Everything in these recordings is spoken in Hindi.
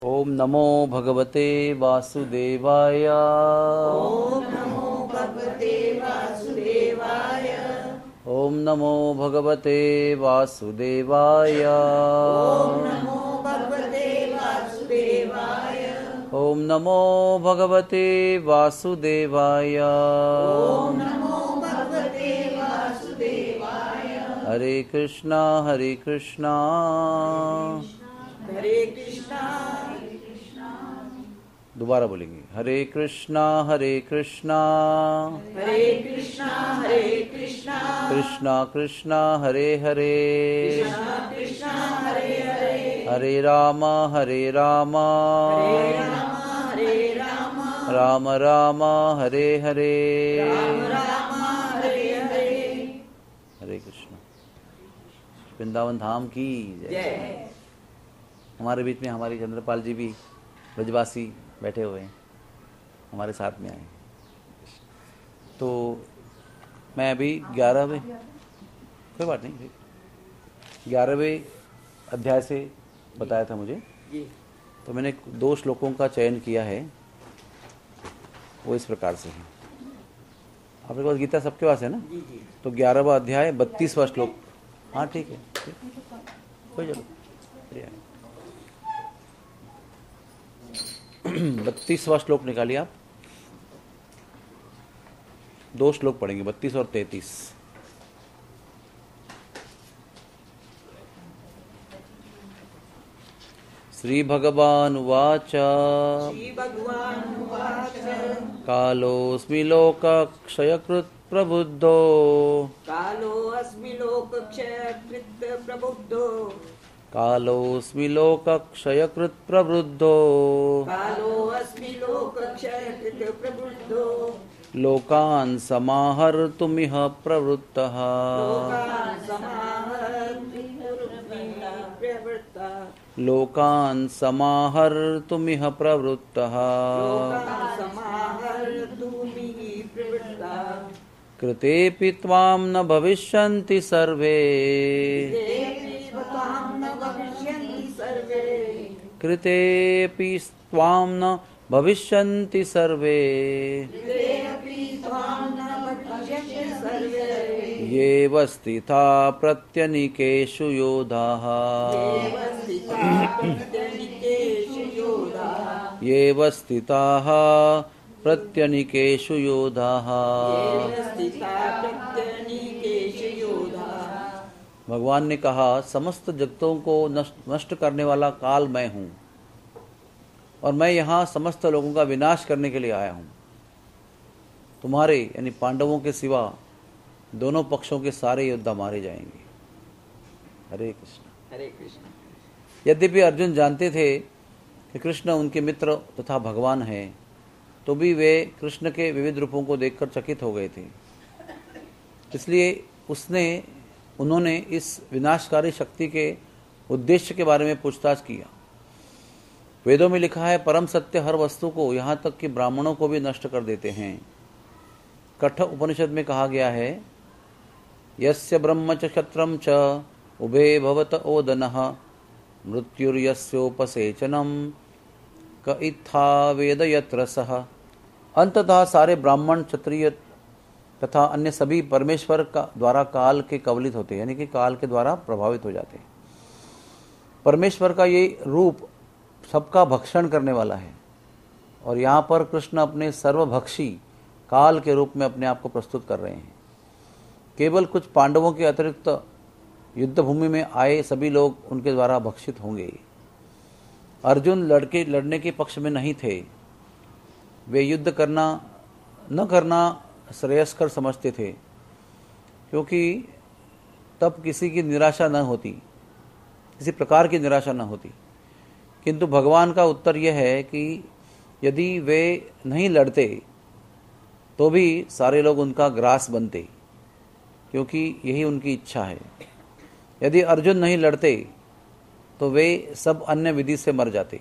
ओम नमो भगवते वासुदेवाय। ओम नमो भगवते वासुदेवाय। ओम नमो भगवते वासुदेवाय। ओम नमो भगवते वासुदेवाय। ओम नमो भगवते वासुदेवाय। ओम नमो भगवते वासुदेवाय। हरे कृष्णा हरे कृष्णा हरे कृष्णा दोबारा बोलेंगे, हरे कृष्णा हरे कृष्णा हरे कृष्णा हरे कृष्णा कृष्णा कृष्णा हरे हरे कृष्णा कृष्णा हरे हरे हरे राम हरे राम हरे राम हरे राम राम राम हरे हरे राम राम हरे हरे। हरे कृष्ण। वृंदावन धाम की जय। जय। हमारे बीच में हमारी चंद्रपाल जी भी ब्रजवासी बैठे हुए हैं, हमारे साथ में आए। तो मैं अभी 11वें, कोई बात नहीं, 11वें अध्याय से बताया था मुझे, तो मैंने 2 श्लोकों का चयन किया है। वो इस प्रकार से है। आपके पास गीता सबके पास है ना? तो 11वां अध्याय 32वां श्लोक। हाँ ठीक है, कोई जरूरत 32वां श्लोक निकालिए आप। 2 श्लोक पढ़ेंगे, 32 और 33। श्री भगवान उवाच श्री भगवान उवाच कालोऽस्मि लोकक्षयकृत् प्रबुद्धो कालोऽस्मि लोकक्षयकृत् प्रबुद्धो कालोऽस्मि लोकक्षयकृत् प्रवृद्धो कालोऽस्मि लोकक्षयकृत् प्रबुद्धो लोकान् समाहर्तुमिह प्रवृत्तः लोकान् प्रवृत्ता लोकान् समाहर्तुमिह प्रवृत्तः लोकान् समाहर्तुमिह प्रवृत्ता कृतेऽपि त्वां न भविष्यन्ति सर्वे तेऽपि त्वां न भविष्यन्ति सर्वे कृतेऽपि त्वां न भविष्यन्ति सर्वे तेऽपि त्वां न भविष्यन्ति सर्वे येव स्थिता प्रत्यनीकेषु योधाः एव स्थिता प्रत्यनीकेषु योधाः येव स्थिताः प्रत्यनीकेषु योधाः। एव स्थिता प्रत्यनीकेषु योधाः। भगवान ने कहा, समस्त जगतों को नष्ट करने वाला काल मैं हूँ और मैं यहाँ समस्त लोगों का विनाश करने के लिए आया हूँ। तुम्हारे यानी पांडवों के सिवा दोनों पक्षों के सारे योद्धा मारे जाएंगे। हरे कृष्ण। हरे कृष्ण। यद्यपि अर्जुन जानते थे कि कृष्ण उनके मित्र तथा भगवान हैं, तो भी वे कृष्ण के विविध रूपों को देखकर चकित हो गए थे। इसलिए उन्होंने इस विनाशकारी शक्ति के उद्देश्य के बारे में पूछताछ किया। वेदों में लिखा है, परम सत्य हर वस्तु को, यहाँ तक कि ब्राह्मणों को भी नष्ट कर देते हैं। कठ उपनिषद में कहा गया है, यस्य ब्रह्म च क्षत्रम च उभे भवत ओदनः मृत्युर्यस्योपसेचनम क इत्था वेद यत्र सः। अंततः सारे ब्राह्मण, क्षत्रिय तथा अन्य सभी परमेश्वर का द्वारा काल के कवलित होते हैं, यानी कि काल के द्वारा प्रभावित हो जाते हैं। परमेश्वर का ये रूप सबका भक्षण करने वाला है और यहाँ पर कृष्ण अपने सर्वभक्षी काल के रूप में अपने आप को प्रस्तुत कर रहे हैं। केवल कुछ पांडवों के अतिरिक्त युद्ध भूमि में आए सभी लोग उनके द्वारा भक्षित होंगे। अर्जुन लड़ने के पक्ष में नहीं थे। वे युद्ध न करना श्रेयस्कर समझते थे, क्योंकि तब किसी की निराशा न होती, किसी प्रकार की निराशा न होती। किंतु भगवान का उत्तर यह है कि यदि वे नहीं लड़ते तो भी सारे लोग उनका ग्रास बनते, क्योंकि यही उनकी इच्छा है। यदि अर्जुन नहीं लड़ते तो वे सब अन्य विधि से मर जाते।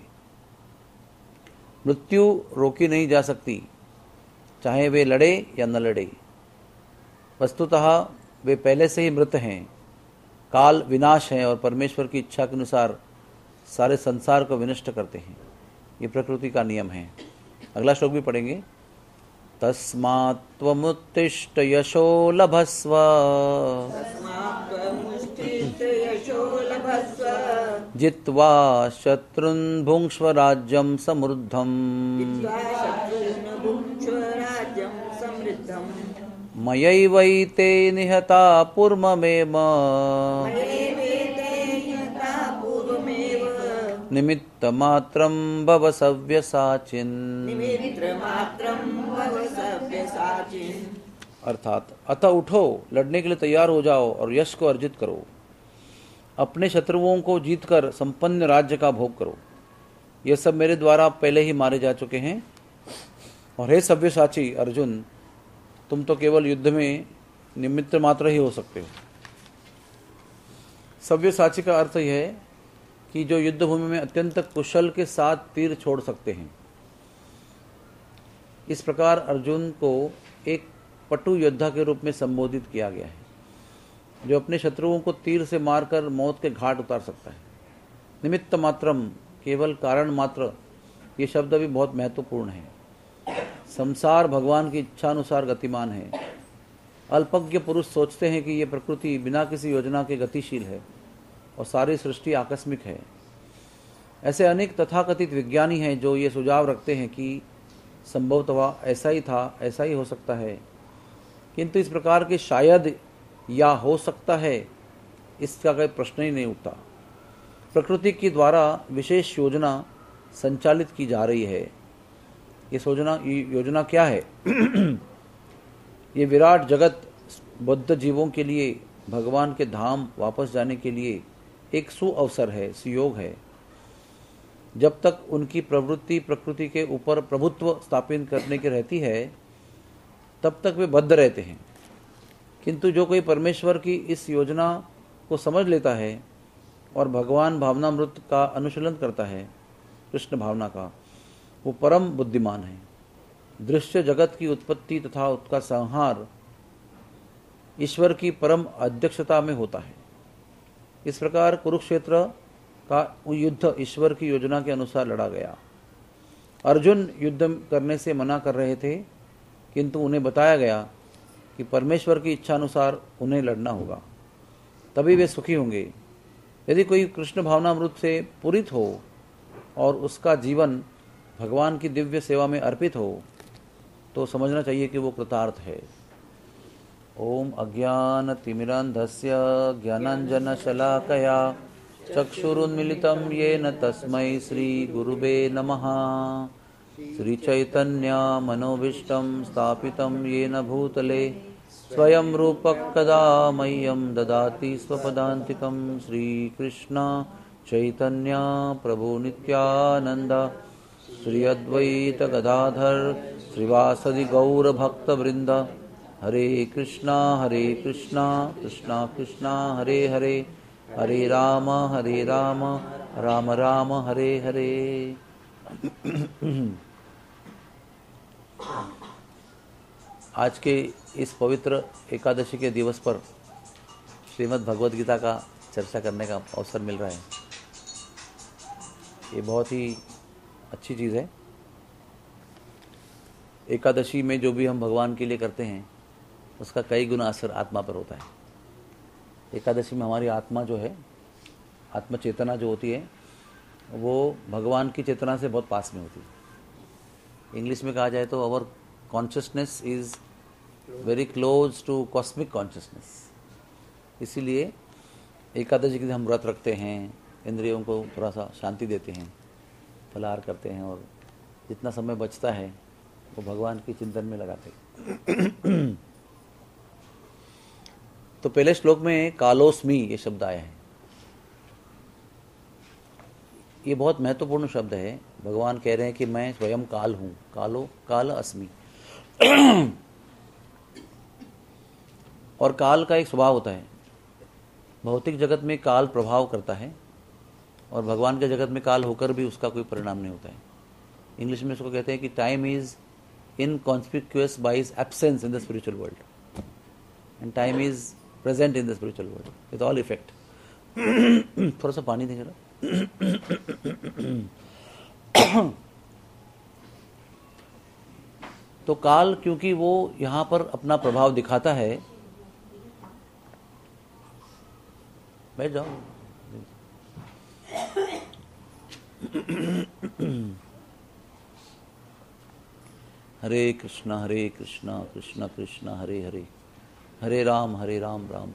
मृत्यु रोकी नहीं जा सकती, चाहे वे लड़े या न लड़े। वस्तुतः वे पहले से ही मृत हैं। काल विनाश है और परमेश्वर की इच्छा के अनुसार सारे संसार को विनष्ट करते हैं। ये प्रकृति का नियम है। अगला श्लोक भी पढ़ेंगे। तस्मात् त्वमुत्तिष्ठ यशो लभस्व तस्मात् त्वमुत्तिष्ठ यशो लभस्व जित्वा शत्रुन् भुङ्क्ष्व राज्यं समृद्धम् जित्वा शत्रून् भुङ्क्ष्व राज्यं समृद्धम् मयैवैते निहता पूर्वमेव मयैवेते यथा पूर्वमेव निमित्तमात्रं भव सव्यसाचिन्। निमित्रमात्रं भव सव्यसाचिन्। अर्थात अतः उठो, लड़ने के लिए तैयार हो जाओ और यश को अर्जित करो। अपने शत्रुओं को जीतकर संपन्न राज्य का भोग करो। ये सब मेरे द्वारा पहले ही मारे जा चुके हैं। और हे सव्यसाची अर्जुन, तुम तो केवल युद्ध में निमित्त मात्र ही हो सकते हो। सव्यसाची का अर्थ यह है कि जो युद्ध भूमि में अत्यंत कुशल के साथ तीर छोड़ सकते हैं। इस प्रकार अर्जुन को एक पटु योद्धा के रूप में संबोधित किया गया है, जो अपने शत्रुओं को तीर से मारकर मौत के घाट उतार सकता है। निमित्त मात्रम, केवल कारण मात्र, ये शब्द भी बहुत महत्वपूर्ण है। संसार भगवान की इच्छा अनुसार गतिमान है। अल्पज्ञ पुरुष सोचते हैं कि ये प्रकृति बिना किसी योजना के गतिशील है और सारी सृष्टि आकस्मिक है। ऐसे अनेक तथाकथित विज्ञानी हैं जो ये सुझाव रखते हैं कि संभवतः ऐसा ही था, ऐसा ही हो सकता है, किंतु इस प्रकार के शायद या हो सकता है, इसका कोई प्रश्न ही नहीं उठता। प्रकृति के द्वारा विशेष योजना संचालित की जा रही है। ये योजना क्या है? ये विराट जगत बद्ध जीवों के लिए भगवान के धाम वापस जाने के लिए एक सुअवसर है, सुयोग है। जब तक उनकी प्रवृत्ति प्रकृति के ऊपर प्रभुत्व स्थापित करने की रहती है, तब तक वे बद्ध रहते हैं। किंतु जो कोई परमेश्वर की इस योजना को समझ लेता है और भगवान भावनामृत का अनुशीलन करता है, कृष्ण भावना का, वो परम बुद्धिमान है। दृश्य जगत की उत्पत्ति तथा उसका संहार ईश्वर की परम अध्यक्षता में होता है। इस प्रकार कुरुक्षेत्र का युद्ध ईश्वर की योजना के अनुसार लड़ा गया। अर्जुन युद्ध करने से मना कर रहे थे, किंतु उन्हें बताया गया कि परमेश्वर की इच्छा अनुसार उन्हें लड़ना होगा, तभी वे सुखी होंगे। यदि कोई कृष्ण भावनामृत से पूरित हो और उसका जीवन भगवान की दिव्य सेवा में अर्पित हो, तो समझना चाहिए कि वो कृतार्थ है। ओम अज्ञानतिमिरान्धस्य ज्ञानाञ्जनशलाकया चक्षुरुन्मिलितं येन तस्मै श्रीगुरुवे नमः। श्रीचैतन्यमनोभीष्टं स्थापितं येन भूतले स्वयं रूपः कदा मह्यं ददाति स्वपदान्तिकं। श्रीकृष्ण चैतन्य प्रभु नित्यानंद श्री अद्वैत गदाधर श्रीवासदि गौर भक्त वृंद। हरे कृष्णा कृष्णा कृष्णा हरे हरे, हरे राम राम राम हरे हरे। आज के इस पवित्र एकादशी के दिवस पर श्रीमद् भगवद गीता का चर्चा करने का अवसर मिल रहा है। ये बहुत ही अच्छी चीज़ है। एकादशी में जो भी हम भगवान के लिए करते हैं, उसका कई गुना असर आत्मा पर होता है। एकादशी में हमारी आत्मा जो है, आत्म चेतना जो होती है, वो भगवान की चेतना से बहुत पास में होती है। इंग्लिश में कहा जाए तो our consciousness is very close to cosmic consciousness. इसीलिए एकादशी के दिन हम व्रत रखते हैं, इंद्रियों को थोड़ा सा शांति देते हैं, फलाहार करते हैं, और जितना समय बचता है वो भगवान के चिंतन में लगाते हैं। तो पहले श्लोक में कालोस्मी ये शब्द आया है। ये बहुत महत्वपूर्ण शब्द है। भगवान कह रहे हैं कि मैं स्वयं काल हूँ, काल अस्मि। और काल का एक स्वभाव होता है। भौतिक जगत में काल प्रभाव करता है और भगवान के जगत में काल होकर भी उसका कोई परिणाम नहीं होता है। इंग्लिश में इसको कहते हैं कि time is inconspicuous by his absence in the spiritual world and time is present in the spiritual world with all effect. थोड़ा सा पानी देंगे। तो काल क्योंकि वो यहाँ पर अपना प्रभाव दिखाता है, बैठ जाओ। हरे कृष्णा कृष्णा कृष्णा हरे हरे, हरे राम राम राम।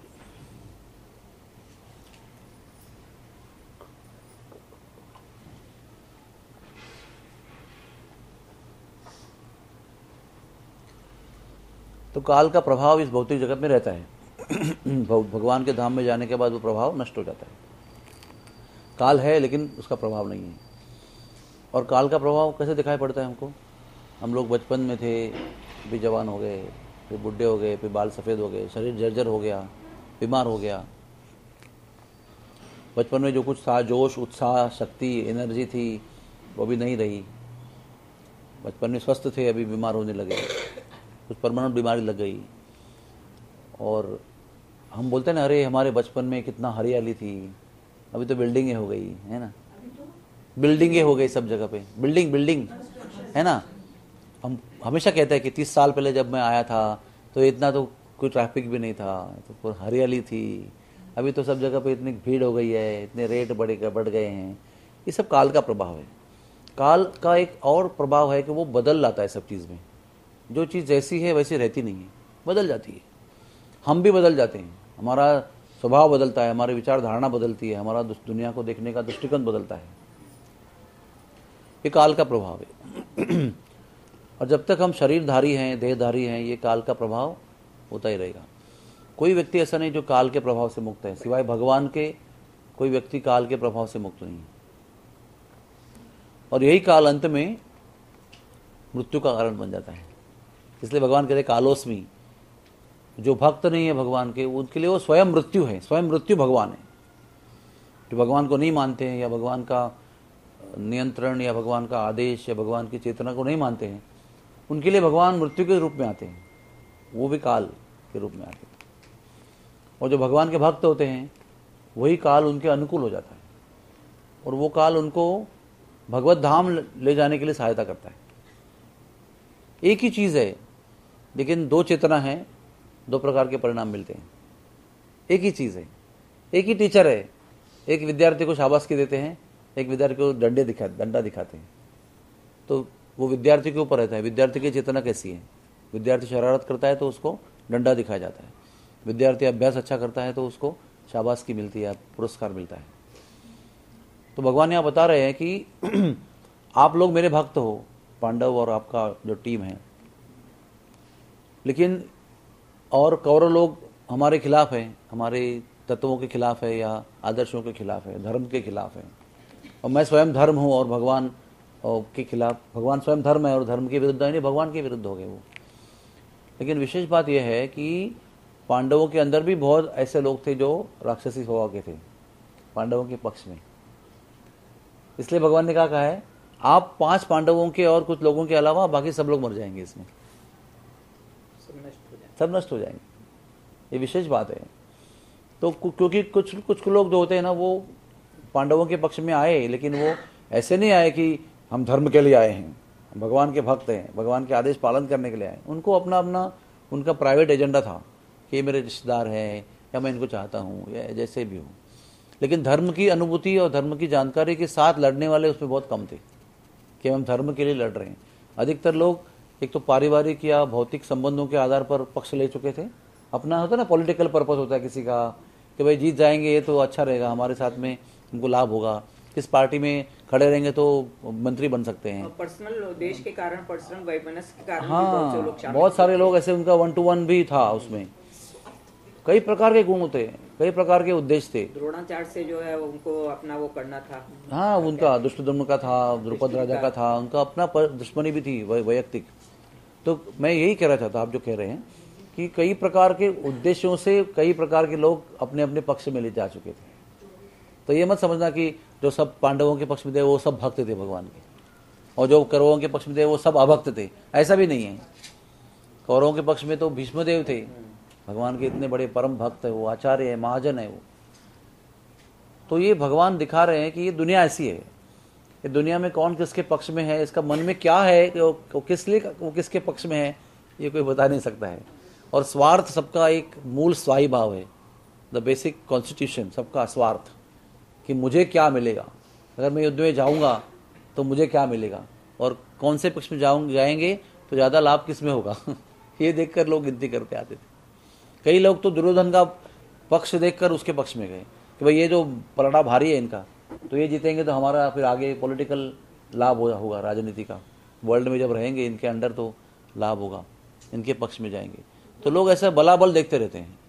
तो काल का प्रभाव इस भौतिक जगत में रहता है। भगवान के धाम में जाने के बाद वो प्रभाव नष्ट हो जाता है। काल है लेकिन उसका प्रभाव नहीं है। और काल का प्रभाव कैसे दिखाई पड़ता है हमको? हम लोग बचपन में थे, फिर जवान हो गए, फिर बुढ़े हो गए, फिर बाल सफ़ेद हो गए, शरीर जर्जर हो गया, बीमार हो गया। बचपन में जो कुछ था, जोश, उत्साह, शक्ति, एनर्जी थी, वो भी नहीं रही। बचपन में स्वस्थ थे, अभी बीमार होने लगे, कुछ परमानेंट बीमारी लग गई। और हम बोलते हैं ना, अरे हमारे बचपन में कितना हरियाली थी, अभी तो बिल्डिंगें हो गई है ना, बिल्डिंगें हो गई सब जगह पे, बिल्डिंग है ना। हम हमेशा कहते हैं कि 30 साल पहले जब मैं आया था तो इतना तो कोई ट्रैफिक भी नहीं था, तो पूरी हरियाली थी। अभी तो सब जगह पे इतनी भीड़ हो गई है, इतने रेट बढ़ गए हैं। ये सब काल का प्रभाव है। काल का एक और प्रभाव है कि वो बदल लाता है सब चीज़ में। जो चीज़ जैसी है वैसी रहती नहीं है, बदल जाती है। हम भी बदल जाते हैं, हमारा स्वभाव बदलता है, हमारी विचारधारणा बदलती है, हमारा दुनिया को देखने का दृष्टिकोण बदलता है। ये काल का प्रभाव है। और जब तक हम शरीरधारी हैं, देहधारी हैं, ये काल का प्रभाव होता ही रहेगा। कोई व्यक्ति ऐसा नहीं जो काल के प्रभाव से मुक्त है, सिवाय भगवान के कोई व्यक्ति काल के प्रभाव से मुक्त नहीं है। और यही काल अंत में मृत्यु का कारण बन जाता है। इसलिए भगवान कहते हैं कालोस्मी। जो भक्त नहीं है भगवान के, उनके लिए वो स्वयं मृत्यु है। स्वयं मृत्यु भगवान है। जो भगवान को नहीं मानते हैं, या भगवान का नियंत्रण, या भगवान का आदेश, या भगवान की चेतना को नहीं मानते हैं, उनके लिए भगवान मृत्यु के रूप में आते हैं, वो भी काल के रूप में आते हैं। और जो भगवान के भक्त होते हैं, वही काल उनके अनुकूल हो जाता है, और वो काल उनको भगवत धाम ले जाने के लिए सहायता करता है। एक ही चीज़ है, लेकिन दो चेतना है, दो प्रकार के परिणाम मिलते हैं। एक ही चीज़ है, एक ही टीचर है। एक विद्यार्थी को शाबाशी देते हैं, एक विद्यार्थी को डंडा दिखाते हैं। तो वो विद्यार्थी के ऊपर रहता है, विद्यार्थी की चेतना कैसी है। विद्यार्थी शरारत करता है तो उसको डंडा दिखाया जाता है, विद्यार्थी अभ्यास अच्छा करता है तो उसको शाबाशी मिलती है, पुरस्कार मिलता है। तो भगवान यहाँ बता रहे हैं कि आप लोग मेरे भक्त हो, पांडव और आपका जो टीम है, लेकिन और कौरव लोग हमारे खिलाफ हैं, हमारे तत्वों के खिलाफ है, या आदर्शों के खिलाफ है, धर्म के खिलाफ है। और मैं स्वयं धर्म हूँ और भगवान के खिलाफ। भगवान स्वयं धर्म है और धर्म के विरुद्ध नहीं, भगवान के विरुद्ध हो गए वो। लेकिन विशेष बात यह है कि पांडवों के अंदर भी बहुत ऐसे लोग थे जो राक्षसी स्वभाव के थे, पांडवों के पक्ष में। इसलिए भगवान ने कहा है, आप 5 पांडवों के और कुछ लोगों के अलावा बाकी सब लोग मर जाएंगे, इसमें सब नष्ट हो जाएंगे। ये विशेष बात है। तो क्योंकि कुछ लोग जो होते हैं ना, वो पांडवों के पक्ष में आए, लेकिन वो ऐसे नहीं आए कि हम धर्म के लिए आए हैं, भगवान के भक्त हैं, भगवान के आदेश पालन करने के लिए आए। उनको अपना उनका प्राइवेट एजेंडा था कि ये मेरे रिश्तेदार हैं, या मैं इनको चाहता हूँ, या जैसे भी हो। लेकिन धर्म की अनुभूति और धर्म की जानकारी के साथ लड़ने वाले उसमें बहुत कम थे कि हम धर्म के लिए लड़ रहे हैं। अधिकतर लोग एक तो पारिवारिक या भौतिक संबंधों के आधार पर पक्ष ले चुके थे। अपना होता है ना, पॉलिटिकल पर्पस होता है किसी का, कि भाई जीत जाएंगे ये तो अच्छा रहेगा, हमारे साथ में उनको लाभ होगा, इस पार्टी में खड़े रहेंगे तो मंत्री बन सकते हैं। पर्सनल देश के कारण, पर्सनल वैमनस्य के कारण हाँ, बहुत सारे लोग ऐसे, उनका 1-to-1 भी था उसमें। कई प्रकार के गुण थे, कई प्रकार के उद्देश्य थे। द्रोणाचार्य से जो है उनको अपना वो करना था। हाँ, उनका दुष्टदम्न का था, द्रुपद राजा का था, उनका अपना दुश्मनी भी थी वैयक्तिक। तो मैं यही कह रहा था, आप जो कह रहे हैं कि कई प्रकार के उद्देश्यों से कई प्रकार के लोग अपने अपने पक्ष में ले जा चुके थे। तो ये मत समझना कि जो सब पांडवों के पक्ष में थे वो सब भक्त थे भगवान के, और जो कौरवों के पक्ष में थे वो सब अभक्त थे, ऐसा भी नहीं है। कौरवों के पक्ष में तो भीष्मदेव थे, भगवान के इतने बड़े परम भक्त है, वो आचार्य है, महाजन है वो। तो ये भगवान दिखा रहे हैं कि ये दुनिया ऐसी है कि दुनिया में कौन किसके पक्ष में है, इसका मन में क्या है कि वो किस लिए वो किसके पक्ष में है, ये कोई बता नहीं सकता है। और स्वार्थ सबका एक मूल स्वायी भाव है, द बेसिक कॉन्स्टिट्यूशन सबका स्वार्थ, कि मुझे क्या मिलेगा, अगर मैं युद्ध में जाऊंगा तो मुझे क्या मिलेगा, और कौन से पक्ष में जाएंगे तो ज़्यादा लाभ किस में होगा ये देखकर लोग गिनती करते आते थे। कई लोग तो दुर्योधन का पक्ष देखकर उसके पक्ष में गए कि भाई ये जो पलड़ा भारी है इनका, तो ये जीतेंगे तो हमारा फिर आगे पॉलिटिकल लाभ होगा, राजनीति का, वर्ल्ड में जब रहेंगे इनके अंडर तो लाभ होगा, इनके पक्ष में जाएंगे। तो लोग ऐसा बलाबल देखते रहते हैं।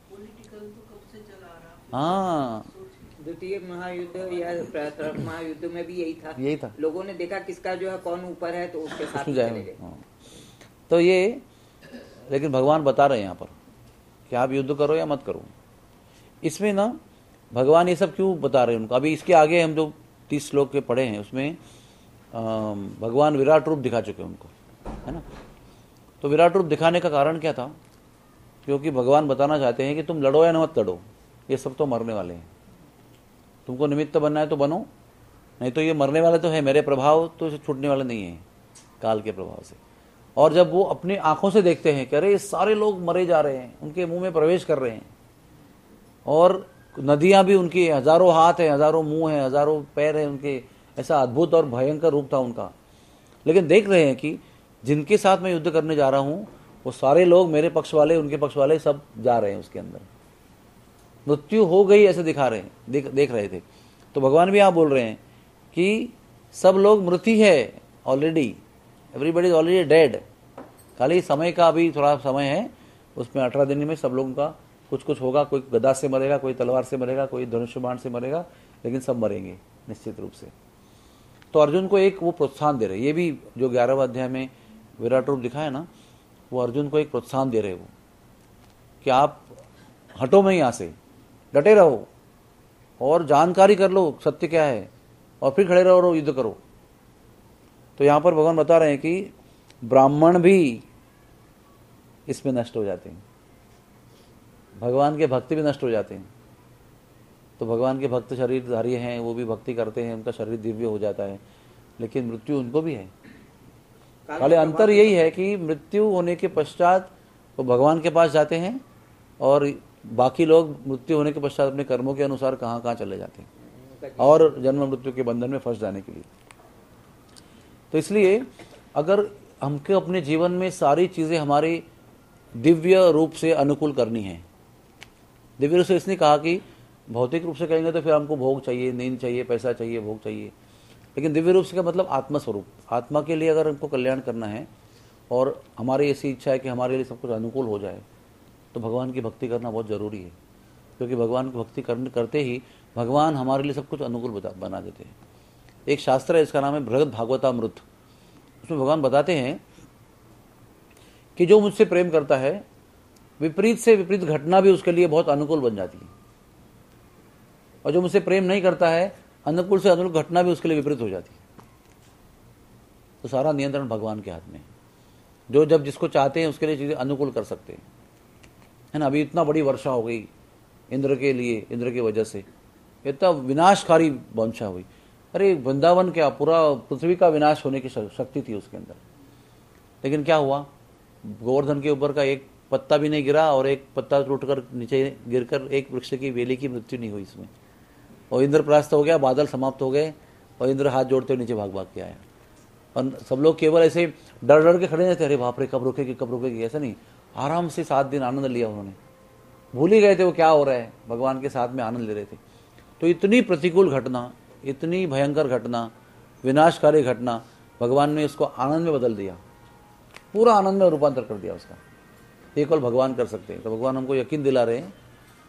हाँ, द्वितीय महायुद्ध या प्रथम महायुद्ध में भी यही था। लोगों ने देखा किसका जो है कौन ऊपर है तो उसके साथ चले गए। तो ये, लेकिन भगवान बता रहे हैं यहाँ पर कि आप युद्ध करो या मत करो। इसमें ना भगवान ये सब क्यों बता रहे हैं उनको, अभी इसके आगे हम जो 30 श्लोक के पढ़े हैं उसमें भगवान विराट रूप दिखा चुके हैं उनको, है ना। तो विराट रूप दिखाने का कारण क्या था, क्योंकि भगवान बताना चाहते हैं कि तुम लड़ो या मत लड़ो, ये सब तो मरने वाले हैं, तुमको निमित्त बनना है तो बनो, नहीं तो ये मरने वाले तो है, मेरे प्रभाव तो इसे छूटने वाले नहीं है काल के प्रभाव से। और जब वो अपनी आंखों से देखते हैं कि अरे सारे लोग मरे जा रहे हैं, उनके मुंह में प्रवेश कर रहे हैं, और नदियां भी उनकी, हजारों हाथ हैं, हजारों मुंह हैं, हजारों पैर हैं उनके, ऐसा अद्भुत और भयंकर रूप था उनका। लेकिन देख रहे हैं कि जिनके साथ मैं युद्ध करने जा रहा हूं वो सारे लोग मेरे पक्ष वाले, उनके पक्ष वाले सब जा रहे हैं उसके अंदर, मृत्यु हो गई ऐसे दिखा रहे हैं, देख रहे थे। तो भगवान भी यहाँ बोल रहे हैं कि सब लोग मृत्यु है already, everybody is already dead, खाली समय का अभी थोड़ा समय है, उसमें 18 दिन में सब लोगों का कुछ कुछ होगा, कोई गदा से मरेगा, कोई तलवार से मरेगा, कोई धनुष बाण से मरेगा, लेकिन सब मरेंगे निश्चित रूप से। तो अर्जुन को एक वो प्रोत्साहन दे रहे, ये भी जो 11वें अध्याय में विराट रूप दिखा है ना, वो अर्जुन को एक प्रोत्साहन दे रहे वो, कि आप हटो में यहाँ से, डटे रहो और जानकारी कर लो सत्य क्या है, और फिर खड़े रहो और युद्ध करो। तो यहाँ पर भगवान बता रहे हैं कि ब्राह्मण भी इसमें नष्ट हो जाते हैं, भगवान के भक्ति भी नष्ट हो जाते हैं। तो भगवान के भक्त शरीरधारी हैं, वो भी भक्ति करते हैं, उनका शरीर दिव्य हो जाता है, लेकिन मृत्यु उनको भी है। खाली अंतर यही है कि मृत्यु होने के पश्चात वो भगवान के पास जाते हैं, और बाकी लोग मृत्यु होने के पश्चात अपने कर्मों के अनुसार कहाँ कहाँ चले जाते हैं, और जन्म मृत्यु के बंधन में फंस जाने के लिए। तो इसलिए अगर हमको अपने जीवन में सारी चीज़ें हमारी दिव्य रूप से अनुकूल करनी है, दिव्य रूप से इसने कहा कि भौतिक रूप से कहेंगे तो फिर हमको भोग चाहिए, नींद चाहिए, पैसा चाहिए, भोग चाहिए, लेकिन दिव्य रूप से का मतलब आत्मस्वरूप, आत्मा के लिए अगर हमको कल्याण करना है और हमारी ऐसी इच्छा है कि हमारे लिए सब कुछ अनुकूल हो जाए, तो भगवान की भक्ति करना बहुत ज़रूरी है। क्योंकि भगवान की भक्ति करते ही भगवान हमारे लिए सब कुछ अनुकूल बना देते हैं। एक शास्त्र है, इसका नाम है बृहद भागवतामृत। उसमें भगवान बताते हैं कि जो मुझसे प्रेम करता है, विपरीत से विपरीत घटना भी उसके लिए बहुत अनुकूल बन जाती है, और जो मुझसे प्रेम नहीं करता है, अनुकूल से अनुकूल घटना भी उसके लिए विपरीत हो जाती है। तो सारा नियंत्रण भगवान के हाथ में है, जो जब जिसको चाहते हैं उसके लिए चीज़ें अनुकूल कर सकते हैं, है ना। अभी इतना बड़ी वर्षा हो गई इंद्र के लिए, इंद्र की वजह से इतना विनाशकारी वर्षा हुई, अरे वृंदावन क्या, पूरा पृथ्वी का विनाश होने की शक्ति थी उसके अंदर। लेकिन क्या हुआ, गोवर्धन के ऊपर का एक पत्ता भी नहीं गिरा, और एक पत्ता टूटकर नीचे गिरकर एक वृक्ष की बेली की मृत्यु नहीं हुई इसमें। और इंद्र परास्त हो गया, बादल समाप्त हो गए, और इंद्र हाथ जोड़ते हुए नीचे भाग भाग के आया, और सब लोग केवल ऐसे डर डर के खड़े रहते, अरे बाप रे कब रुकेगी कब रुकेगी, ऐसा नहीं, आराम से 7 दिन आनंद लिया उन्होंने, भूल ही गए थे वो क्या हो रहा है, भगवान के साथ में आनंद ले रहे थे। तो इतनी प्रतिकूल घटना, इतनी भयंकर घटना, विनाशकारी घटना, भगवान ने उसको आनंद में बदल दिया, पूरा आनंद में रूपांतर कर दिया उसका। ये केवल भगवान कर सकते हैं। तो भगवान हमको यकीन दिला रहे हैं।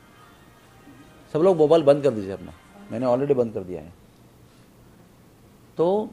सब लोग मोबाइल बंद कर दीजिए अपना, मैंने ऑलरेडी बंद कर दिया है। तो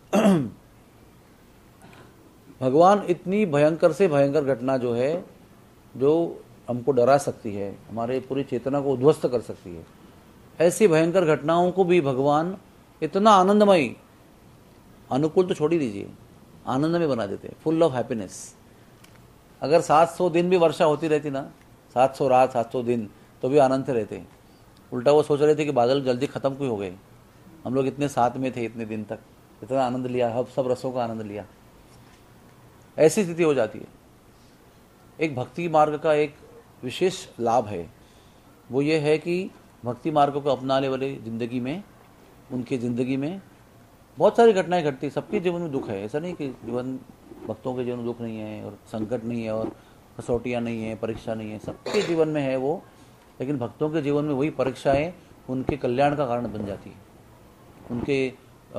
भगवान इतनी भयंकर से भयंकर घटना जो है, जो हमको डरा सकती है, हमारे पूरी चेतना को उद्ध्वस्त कर सकती है, ऐसी भयंकर घटनाओं को भी भगवान इतना आनंदमय, अनुकूल तो छोड़ ही दीजिए, आनंद में बना देते हैं, फुल ऑफ हैप्पीनेस। अगर 700 दिन भी वर्षा होती रहती ना, 700 रात 700 दिन, तो भी आनंद से रहते। उल्टा वो सोच रहे थे कि बादल जल्दी खत्म क्यों हो गए, हम लोग इतने साथ में थे इतने दिन तक, इतना आनंद लिया, अब सब रसों का आनंद लिया, ऐसी स्थिति हो जाती है। एक भक्ति मार्ग का एक विशेष लाभ है, वो ये है कि भक्ति मार्ग को अपनाने वाले जिंदगी में, उनकी ज़िंदगी में बहुत सारी घटनाएं घटती। सबके जीवन में दुख है, ऐसा नहीं कि जीवन भक्तों के जीवन में दुख नहीं है और संकट नहीं है और कसौटियाँ नहीं है, परीक्षा नहीं है, सबके जीवन में है वो। लेकिन भक्तों के जीवन में वही परीक्षाएं उनके कल्याण का कारण बन जाती है, उनके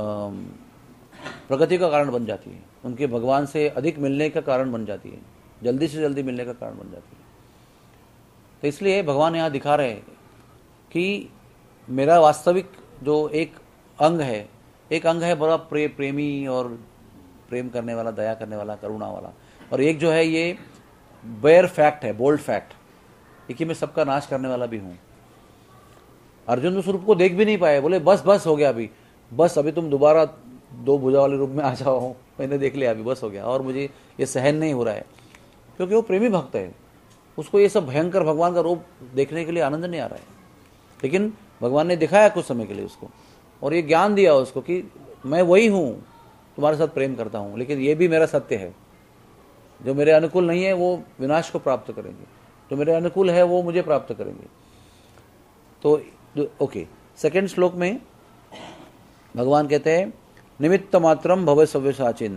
प्रगति का कारण बन जाती है, उनके भगवान से अधिक मिलने का कारण बन जाती है, जल्दी से जल्दी मिलने का कारण बन जाती है। तो इसलिए भगवान यहाँ दिखा रहे हैं कि मेरा वास्तविक जो एक अंग है बड़ा प्रेमी और प्रेम करने वाला, दया करने वाला, करुणा वाला, और एक जो है ये बेयर फैक्ट है, बोल्ड फैक्ट, कि मैं सबका नाश करने वाला भी हूँ। अर्जुन उस रूप को देख भी नहीं पाए, बोले बस बस हो गया अभी, बस अभी तुम दोबारा 2 भुजा वाले रूप में आ जाओ, मैंने देख लिया अभी, बस हो गया, और मुझे ये सहन नहीं हो रहा है। क्योंकि वो प्रेमी भक्त है, उसको ये सब भयंकर भगवान का रूप देखने के लिए आनंद नहीं आ रहा है। लेकिन भगवान ने दिखाया कुछ समय के लिए उसको, और ये ज्ञान दिया उसको कि मैं वही हूँ, तुम्हारे साथ प्रेम करता हूँ, लेकिन ये भी मेरा सत्य है। जो मेरे अनुकूल नहीं है वो विनाश को प्राप्त करेंगे, जो मेरे अनुकूल है वो मुझे प्राप्त करेंगे। तो ओके, सेकंड श्लोक में भगवान कहते हैं निमित्त मात्रम भव सव्यसाचिन,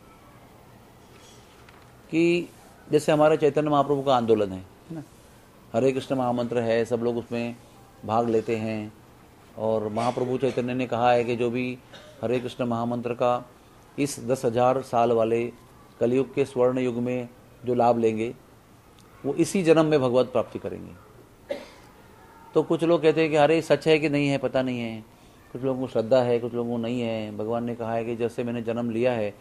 कि जैसे हमारे चैतन्य महाप्रभु का आंदोलन है ना, हरे कृष्ण महामंत्र है, सब लोग उसमें भाग लेते हैं, और महाप्रभु चैतन्य ने कहा है कि जो भी हरे कृष्ण महामंत्र का इस 10,000 साल वाले कलयुग के स्वर्ण युग में जो लाभ लेंगे वो इसी जन्म में भगवत प्राप्ति करेंगे। तो कुछ लोग कहते हैं कि अरे सच है कि नहीं है पता नहीं है, कुछ लोगों को श्रद्धा है, कुछ लोगों को नहीं है। भगवान ने कहा है कि जैसे मैंने जन्म लिया है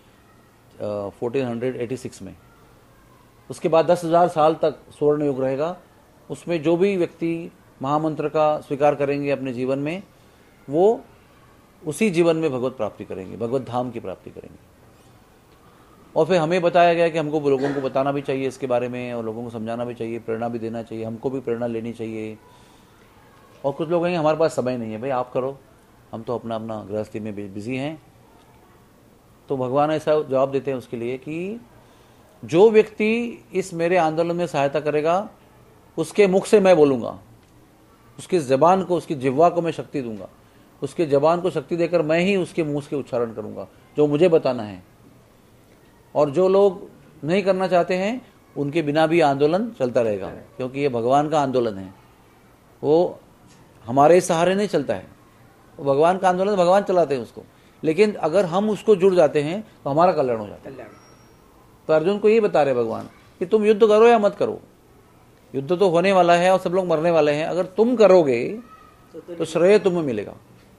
1486 में, उसके बाद 10,000 साल तक स्वर्ण युग रहेगा, उसमें जो भी व्यक्ति महामंत्र का स्वीकार करेंगे अपने जीवन में, वो उसी जीवन में भगवत प्राप्ति करेंगे, भगवत धाम की प्राप्ति करेंगे। और फिर हमें बताया गया कि हमको लोगों को बताना भी चाहिए इसके बारे में, और लोगों को समझाना भी चाहिए, प्रेरणा भी देना चाहिए, हमको भी प्रेरणा लेनी चाहिए। और कुछ लोग कहेंगे हमारे पास समय नहीं है, भाई आप करो, हम तो अपना अपना गृहस्थी में बिजी हैं। तो भगवान ऐसा जवाब देते हैं उसके लिए कि जो व्यक्ति इस मेरे आंदोलन में सहायता करेगा उसके मुख से मैं बोलूँगा, उसकी ज़बान को, उसकी जिह्वा को मैं शक्ति दूंगा, उसके ज़बान को शक्ति देकर मैं ही उसके मुंह से उच्चारण करूंगा जो मुझे बताना है। और जो लोग नहीं करना चाहते हैं उनके बिना भी आंदोलन चलता रहेगा, क्योंकि ये भगवान का आंदोलन है, वो हमारे सहारे नहीं चलता है, वो भगवान का आंदोलन भगवान चलाते हैं उसको। लेकिन अगर हम उसको जुड़ जाते हैं तो हमारा कल्याण हो जाता है। तो अर्जुन को ये बता रहे भगवान कि तुम युद्ध करो या मत करो, युद्ध तो होने वाला है और सब लोग मरने वाले हैं, अगर तुम करोगे तो श्रेय तुम्हें मिलेगा,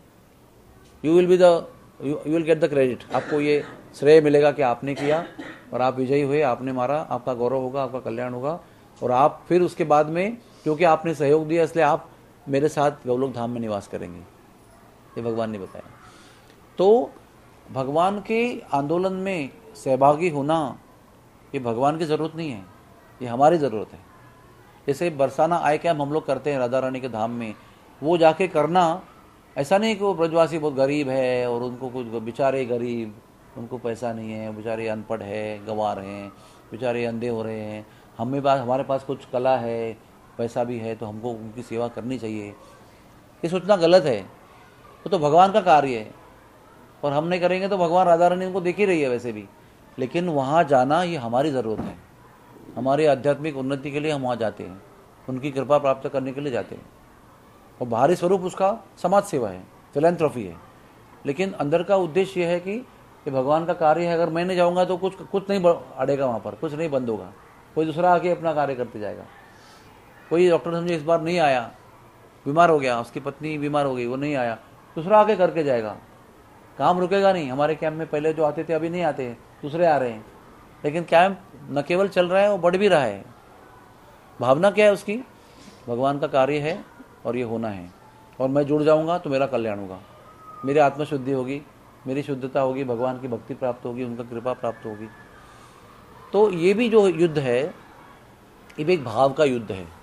you will get the credit, आपको ये श्रेय मिलेगा कि आपने किया और आप विजयी हुए, आपने मारा, आपका गौरव होगा, आपका कल्याण होगा, और आप फिर उसके बाद में क्योंकि आपने सहयोग दिया इसलिए आप मेरे साथ गौलोक धाम में निवास करेंगे, ये भगवान ने बताया। तो भगवान के आंदोलन में सहभागी होना ये भगवान की ज़रूरत नहीं है, ये हमारी ज़रूरत है। जैसे बरसाना आय कैंप हम लोग करते हैं राधा रानी के धाम में, वो जाके करना, ऐसा नहीं कि वो ब्रजवासी बहुत गरीब है और उनको कुछ बेचारे गरीब, उनको पैसा नहीं है, बेचारे अनपढ़ है, गंवार हैं, बेचारे अंधे हो रहे हैं, हमारे पास कुछ कला है, पैसा भी है, तो हमको उनकी सेवा करनी चाहिए, ये सोचना गलत है। वो तो भगवान का कार्य है, और हम नहीं करेंगे तो भगवान राधा रानी उनको देख ही रही है वैसे भी, लेकिन वहाँ जाना ये हमारी ज़रूरत है, हमारी आध्यात्मिक उन्नति के लिए हम वहाँ जाते हैं, उनकी कृपा प्राप्त करने के लिए जाते हैं। और बाहरी स्वरूप उसका समाज सेवा है, फिलैंथ्रोफी है, लेकिन अंदर का उद्देश्य यह है कि ये भगवान का कार्य है। अगर मैं नहीं जाऊँगा तो कुछ नहीं अड़ेगा वहाँ पर, कुछ नहीं बंद होगा, कोई दूसरा आके अपना कार्य करते जाएगा। कोई डॉक्टर समझे इस बार नहीं आया, बीमार हो गया, उसकी पत्नी बीमार हो गई, वो नहीं आया, दूसरा आके करके जाएगा, काम रुकेगा नहीं। हमारे कैंप में पहले जो आते थे अभी नहीं आते, दूसरे आ रहे हैं, लेकिन कैंप न केवल चल रहा है, वो बढ़ भी रहा है। भावना क्या है उसकी? भगवान का कार्य है और ये होना है, और मैं जुड़ जाऊंगा तो मेरा कल्याण होगा, मेरी आत्मशुद्धि होगी, मेरी शुद्धता होगी, भगवान की भक्ति प्राप्त होगी, उनका कृपा प्राप्त होगी। तो ये भी जो युद्ध है ये भी एक भाव का युद्ध है।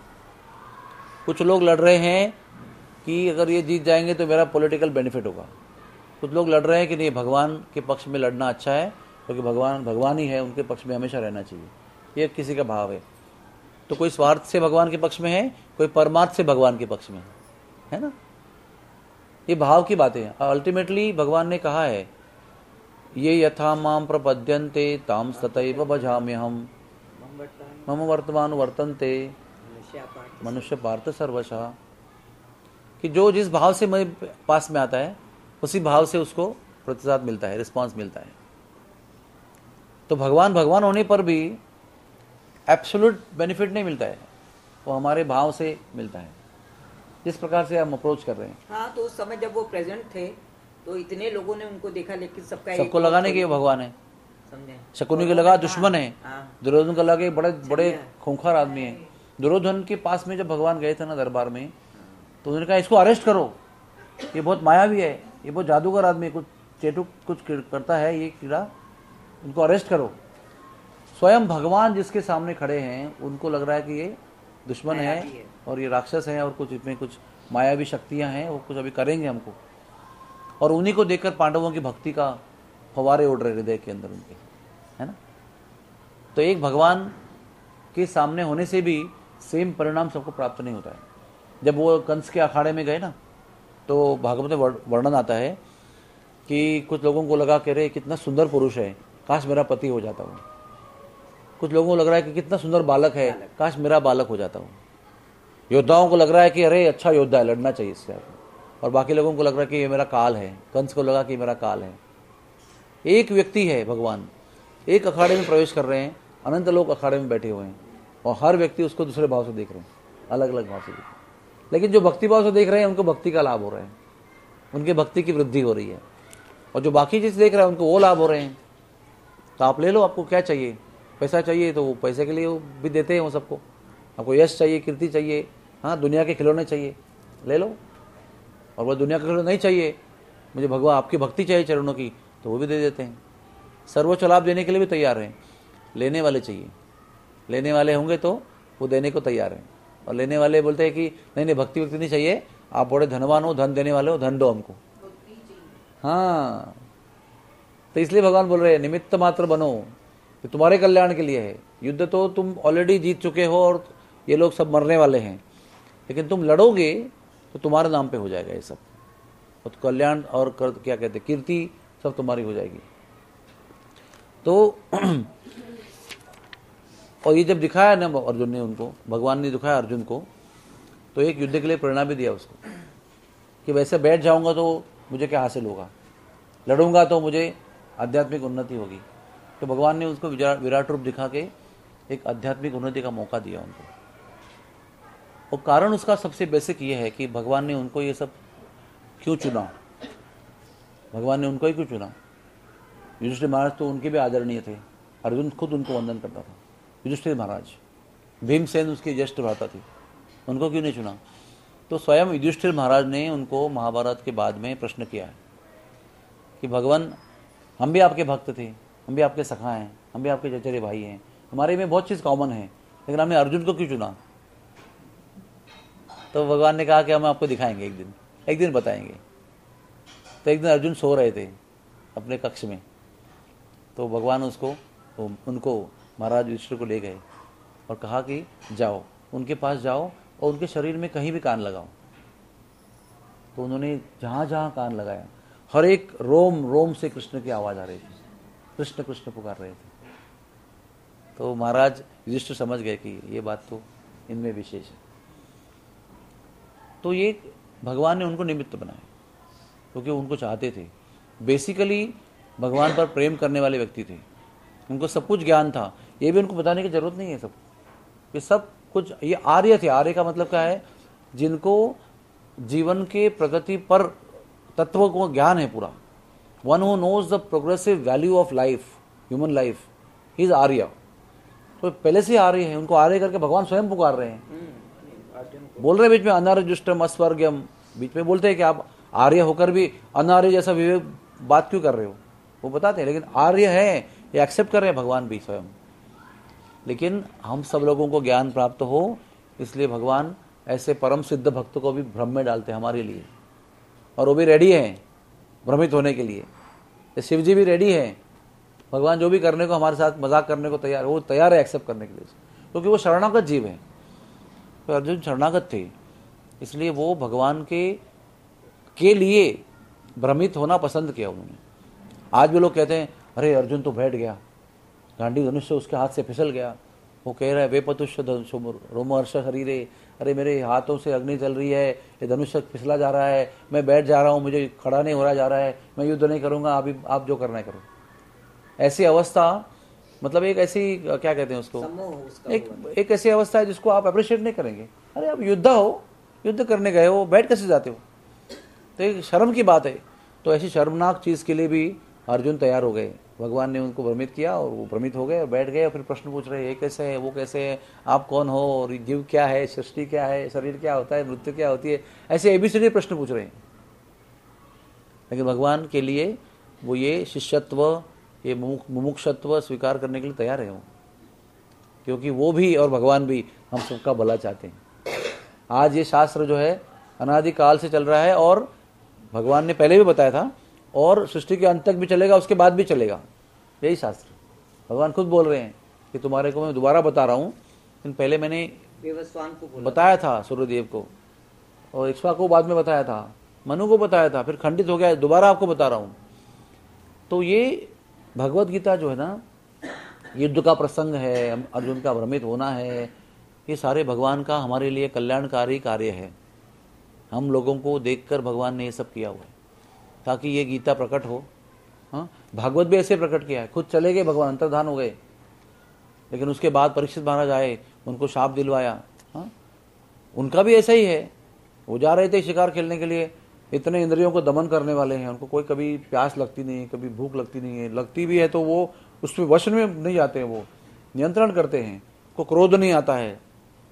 कुछ लोग लड़ रहे हैं कि अगर ये जीत जाएंगे तो मेरा पॉलिटिकल बेनिफिट होगा, कुछ लोग लड़ रहे हैं कि नहीं भगवान के पक्ष में लड़ना अच्छा है क्योंकि भगवान ही है, उनके पक्ष में हमेशा रहना चाहिए, ये किसी का भाव है। तो कोई स्वार्थ से भगवान के पक्ष में है, कोई परमार्थ से भगवान के पक्ष में है ना। ये भाव की बातें हैं। अल्टीमेटली भगवान ने कहा है ये यथा माम प्रपद्यन्ते ताम तथैव भजाम्यहम् मम वर्तमान वर्तन्ते मनुष्य पार्थ सर्वशः, कि जो जिस भाव से मेरे पास में आता है उसी भाव से उसको प्रतिसाद मिलता है, रिस्पांस मिलता है। तो भगवान होने पर भी एब्सोल्यूट बेनिफिट नहीं मिलता है, वो हमारे भाव से मिलता है, जिस प्रकार से हम अप्रोच कर रहे हैं। हाँ, तो उस समय जब वो प्रेजेंट थे तो इतने लोगों ने उनको देखा, लेकिन सबको लगा नहीं कि भगवान है। समझे, शकुनी को लगा दुश्मन है, दुर्योधन को लगा बड़े बड़े खूंखार आदमी है। दुर्योधन के पास में जब भगवान गए थे ना दरबार में, तो उन्होंने कहा इसको अरेस्ट करो, ये बहुत मायावी है, ये बहुत जादूगर आदमी है, कुछ चेटुक कुछ करता है ये कीड़ा, उनको अरेस्ट करो। स्वयं भगवान जिसके सामने खड़े हैं उनको लग रहा है कि ये दुश्मन है और ये राक्षस है और कुछ इसमें कुछ मायावी शक्तियां हैं, वो कुछ अभी करेंगे हमको। और उन्हीं को देखकर पांडवों की भक्ति का फवारे उड़ रहे हृदय के अंदर उनके, है ना। तो एक भगवान के सामने होने से भी सेम परिणाम सबको प्राप्त नहीं होता है। जब वो कंस के अखाड़े में गए ना, तो भागवत में वर्णन आता है कि कुछ लोगों को लगा कि अरे कितना सुंदर पुरुष है, काश मेरा पति हो जाता हूँ। कुछ लोगों को लग रहा है कि कितना सुंदर बालक है, काश मेरा बालक हो जाता हूँ। योद्धाओं को लग रहा है कि अरे अच्छा योद्धा है, लड़ना चाहिए इससे। और बाकी लोगों को लग रहा है कि ये मेरा काल है, कंस को लगा कि मेरा काल है। एक व्यक्ति है भगवान, एक अखाड़े में प्रवेश कर रहे हैं, अनंत लोग अखाड़े में बैठे हुए हैं और हर व्यक्ति उसको दूसरे भाव से देख रहे हैं, अलग अलग भाव से देख रहे हैं। लेकिन जो भक्ति भाव से देख रहे हैं उनको भक्ति का लाभ हो रहा है, उनके भक्ति की वृद्धि हो रही है। और जो बाकी चीज देख रहे हैं उनको वो लाभ हो रहे हैं। तो आप ले लो, आपको क्या चाहिए, पैसा चाहिए तो वो पैसे के लिए वो भी देते हैं वो सबको। आपको यश चाहिए, कीर्ति चाहिए, हाँ दुनिया के खिलौने चाहिए, ले लो। और वो दुनिया के खिलौने नहीं चाहिए, मुझे भगवान आपकी भक्ति चाहिए चरणों की, तो वो भी दे देते हैं। सर्वोच्च लाभ देने के लिए भी तैयार हैं। लेने वाले चाहिए, लेने वाले होंगे तो वो देने को तैयार हैं। और लेने वाले बोलते हैं कि नहीं भक्ति नहीं चाहिए, आप बड़े धनवान हो, धन देने वाले हो, धन दो हमको। हाँ, तो इसलिए भगवान बोल रहे हैं निमित्त मात्र बनो, तो तुम्हारे कल्याण के लिए है। युद्ध तो तुम ऑलरेडी जीत चुके हो और ये लोग सब मरने वाले हैं, लेकिन तुम लड़ोगे तो तुम्हारे नाम पे हो जाएगा ये सब, और कल्याण और क्या कहते कीर्ति सब तुम्हारी हो जाएगी। तो और ये जब दिखाया ना अर्जुन ने उनको, भगवान ने दिखाया अर्जुन को, तो एक युद्ध के लिए प्रेरणा भी दिया उसको कि वैसे बैठ जाऊंगा तो मुझे क्या हासिल होगा, लड़ूंगा तो मुझे आध्यात्मिक उन्नति होगी। तो भगवान ने उसको विराट रूप दिखा के एक आध्यात्मिक उन्नति का मौका दिया उनको। और कारण उसका सबसे बेसिक ये है कि भगवान ने उनको ये सब क्यों चुना, भगवान ने उनको ही क्यों चुना। युधिष्ठिर महाराज तो उनके भी आदरणीय थे, अर्जुन खुद उनको वंदन करता था। युधिष्ठिर महाराज, भीमसेन उसके ज्येष्ठ भ्राता थे, उनको क्यों नहीं चुना। तो स्वयं युधिष्ठिर महाराज ने उनको महाभारत के बाद में प्रश्न किया है कि भगवान हम भी आपके भक्त थे, हम भी आपके सखा हैं, हम भी आपके चचेरे भाई हैं, हमारे में बहुत चीज़ कॉमन है, लेकिन हमने अर्जुन को क्यों चुना। तो भगवान ने कहा कि हम आपको दिखाएंगे, एक दिन बताएंगे। तो एक दिन अर्जुन सो रहे थे अपने कक्ष में, तो भगवान उनको महाराज युधिष्ठिर को ले गए और कहा कि जाओ उनके पास जाओ और उनके शरीर में कहीं भी कान लगाओ। तो उन्होंने जहाँ जहाँ कान लगाया, हर एक रोम रोम से कृष्ण की आवाज़ आ रही थी, कृष्ण कृष्ण पुकार रहे थे। तो महाराज युधिष्ठिर समझ गए कि ये बात तो इनमें विशेष है। तो ये भगवान ने उनको निमित्त बनाया क्योंकि उनको चाहते थे। बेसिकली भगवान पर प्रेम करने वाले व्यक्ति थे, उनको सब कुछ ज्ञान था, ये भी उनको बताने की जरूरत नहीं है। ये सब कुछ ये आर्य थे। आर्य का मतलब क्या है, जिनको जीवन के प्रगति पर तत्व को ज्ञान है पूरा। One who knows the progressive value of life, human life, is आर्य। तो पहले से आर्य है, उनको आर्य करके भगवान स्वयं पुकार रहे हैं। बोल रहे बीच में अनार्यजुष्टम अस्वर्गम, बीच में बोलते हैं कि आप आर्य होकर भी अनार्य जैसा विवेक बात क्यों कर रहे हो, वो बताते हैं। लेकिन आर्य है, ये एक्सेप्ट कर रहे हैं भगवान भी स्वयं। लेकिन हम सब लोगों को ज्ञान प्राप्त हो, इसलिए भगवान ऐसे परम सिद्ध भक्तों को भी भ्रम में डालते हैं हमारे लिए, और वो भी रेडी हैं भ्रमित होने के लिए। तो शिव जी भी रेडी है, भगवान जो भी करने को हमारे साथ मजाक करने को तैयार, वो तैयार है एक्सेप्ट करने के लिए, क्योंकि वो शरणागत जीव है। तो अर्जुन शरणागत थे, इसलिए वो भगवान के लिए भ्रमित होना पसंद किया उन्होंने। आज भी लोग कहते हैं अरे अर्जुन तो बैठ गया, गांडी धनुष उसके हाथ से फिसल गया, वो कह रहा है वे पतुष्य रोमहर्ष शरीरे, अरे मेरे हाथों से अग्नि चल रही है, ये धनुष फिसला जा रहा है, मैं बैठ जा रहा हूँ, मुझे खड़ा नहीं हो रहा जा रहा है, मैं युद्ध नहीं करूंगा, अभी आप जो करना है करो। ऐसी अवस्था मतलब एक ऐसी क्या कहते हैं उसको, एक ऐसी अवस्था है जिसको आप अप्रिशिएट नहीं करेंगे। अरे आप युद्ध करने गए हो, बैठ कैसे जाते हो? तो एक शर्म की बात है। तो ऐसी शर्मनाक चीज के लिए भी अर्जुन तैयार हो गए। भगवान ने उनको भ्रमित किया और वो भ्रमित हो गए और बैठ गए और फिर प्रश्न पूछ रहे, ये कैसे है, वो कैसे है, आप कौन हो, और जीव क्या है, सृष्टि क्या है, शरीर क्या होता है, मृत्यु क्या होती है, ऐसे एबीसीडी प्रश्न पूछ रहे हैं। लेकिन भगवान के लिए वो ये शिष्यत्व, ये मुमुक्षत्व स्वीकार करने के लिए तैयार है वो, क्योंकि वो भी और भगवान भी हम सबका भला चाहते हैं। आज ये शास्त्र जो है अनादिकाल से चल रहा है और भगवान ने पहले भी बताया था और सृष्टि के अंत तक भी चलेगा, उसके बाद भी चलेगा, यही शास्त्र। भगवान खुद बोल रहे हैं कि तुम्हारे को मैं दोबारा बता रहा हूँ, लेकिन पहले मैंने बताया था सूर्यदेव को और इक्ष्वा को बाद में बताया था, मनु को बताया था, फिर खंडित हो गया, दोबारा आपको बता रहा हूँ। तो ये भगवत गीता जो है ना, युद्ध का प्रसंग है, अर्जुन का भ्रमित होना है, ये सारे भगवान का हमारे लिए कल्याणकारी कार्य है। हम लोगों को देखकर भगवान ने ये सब किया हुआ है ताकि ये गीता प्रकट हो। हाँ, भागवत भी ऐसे प्रकट किया है। खुद चले गए भगवान, अंतर्धान हो गए, लेकिन उसके बाद परीक्षित महाराज आए, उनको शाप दिलवाया। हाँ, उनका भी ऐसा ही है, वो जा रहे थे शिकार खेलने के लिए, इतने इंद्रियों को दमन करने वाले हैं, उनको कोई कभी प्यास लगती नहीं है, कभी भूख लगती नहीं है, लगती भी है तो वो उसमें वश में नहीं जाते हैं, वो नियंत्रण करते हैं, को क्रोध नहीं आता है।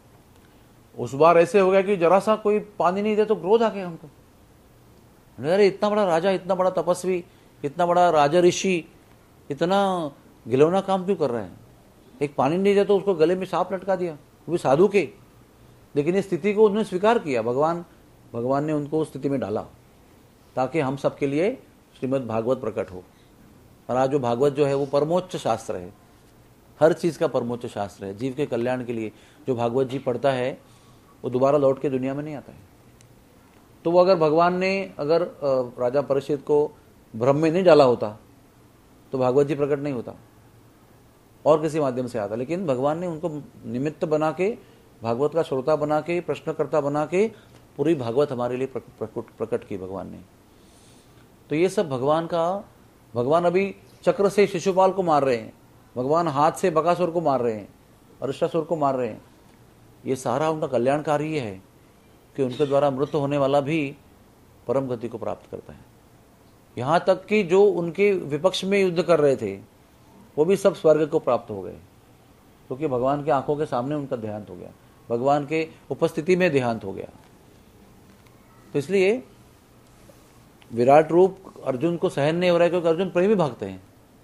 उस बार ऐसे हो गया कि जरा सा कोई पानी नहीं दे तो क्रोध आ गया हमको। अरे इतना बड़ा राजा, इतना बड़ा तपस्वी, इतना बड़ा राजा ऋषि, इतना घिलौना काम क्यों कर रहे हैं? एक पानी नहीं दे तो उसको गले में सांप लटका दिया, वो भी साधु के। लेकिन इस स्थिति को उन्होंने स्वीकार किया, भगवान ने उनको उस स्थिति में डाला ताकि हम सबके लिए श्रीमद् भागवत प्रकट हो। और आज जो भागवत जो है वो परमोच्च शास्त्र है, हर चीज का परमोच्च शास्त्र है। जीव के कल्याण के लिए जो भागवत जी पढ़ता है वो दोबारा लौट के दुनिया में नहीं आता है। तो वो अगर भगवान ने अगर राजा परीक्षित को भ्रम में नहीं डाला होता तो भागवत जी प्रकट नहीं होता, और किसी माध्यम से आता। लेकिन भगवान ने उनको निमित्त बना के, भागवत का श्रोता बना के, प्रश्नकर्ता बना के पूरी भागवत हमारे लिए प्रकट की भगवान ने। तो ये सब भगवान अभी चक्र से शिशुपाल को मार रहे हैं, भगवान हाथ से बकासुर को मार रहे हैं, अरिष्टासुर को मार रहे हैं। ये सारा उनका कल्याणकारी है कि उनके द्वारा मृत्यु होने वाला भी परम गति को प्राप्त करता है। यहाँ तक कि जो उनके विपक्ष में युद्ध कर रहे थे वो भी सब स्वर्ग को प्राप्त हो गए, क्योंकि भगवान के आंखों के सामने उनका देहांत हो गया, भगवान के उपस्थिति में देहांत हो गया। तो इसलिए विराट रूप अर्जुन को सहन नहीं हो रहा है, क्योंकि अर्जुन प्रेमी भक्त हैं।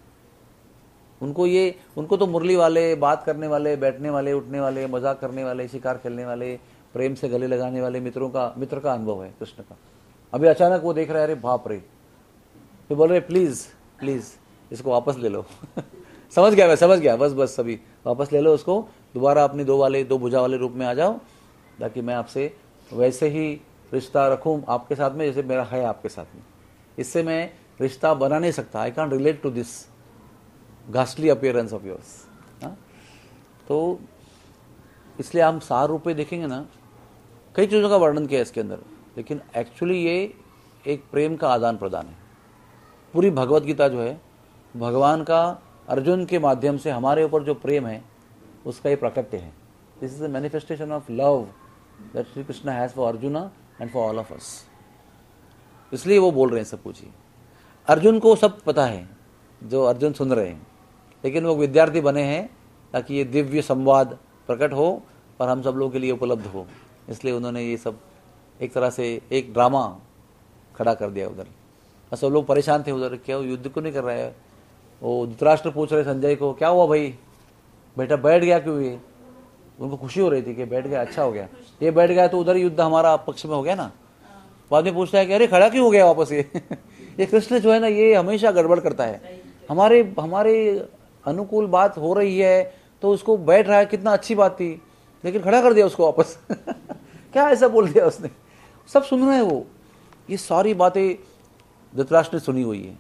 उनको तो मुरली वाले, बात करने वाले, बैठने वाले, उठने वाले, मजाक करने वाले, शिकार खेलने वाले, प्रेम से गले लगाने वाले मित्र का अनुभव है कृष्ण का। अभी अचानक वो देख रहा है, अरे बाप रे, तो बोल रहे प्लीज इसको वापस ले लो समझ गया, बस सभी वापस ले लो उसको, दोबारा अपनी दो भुजा वाले रूप में आ जाओ, ताकि मैं आपसे वैसे ही रिश्ता रखूं आपके साथ में जैसे मेरा है आपके साथ में। इससे मैं रिश्ता बना नहीं सकता, I can relate to this ghastly appearance of yours. तो इसलिए हम सार रूप में देखेंगे ना, कई चीज़ों का वर्णन किया इसके अंदर, लेकिन एक्चुअली ये एक प्रेम का आदान प्रदान है। पूरी भगवत गीता जो है भगवान का अर्जुन के माध्यम से हमारे ऊपर जो प्रेम है उसका ये प्रकट्य है। This is the manifestation of love that Shri Krishna has for Arjuna and for all of us. इसलिए वो बोल रहे हैं सब कुछ ही। अर्जुन को सब पता है जो अर्जुन सुन रहे हैं, लेकिन वो विद्यार्थी बने हैं ताकि ये दिव्य संवाद प्रकट हो और हम सब लोगों के लिए उपलब्ध हो। इसलिए उन्होंने ये सब एक तरह से एक ड्रामा खड़ा कर दिया उधर, और सब लोग परेशान थे उधर, क्या वो युद्ध क्यों नहीं कर रहा है। वो धृतराष्ट्र पूछ रहे संजय को, क्या हुआ भाई, बेटा बैठ गया क्यों? ये उनको खुशी हो रही थी कि बैठ गया, अच्छा हो गया, ये बैठ गया तो उधर युद्ध हमारा पक्ष में हो गया ना। बाद में पूछता है कि अरे खड़ा क्यों हो गया वापस ये ये कृष्ण जो है ना, ये हमेशा गड़बड़ करता है। हमारे हमारे अनुकूल बात हो रही है तो उसको बैठ रहा है, कितना अच्छी बात थी, लेकिन खड़ा कर दिया उसको वापस क्या ऐसा बोल दिया उसने, सब सुन रहे हैं वो। ये सारी बातें धृतराष्ट्र ने सुनी हुई है,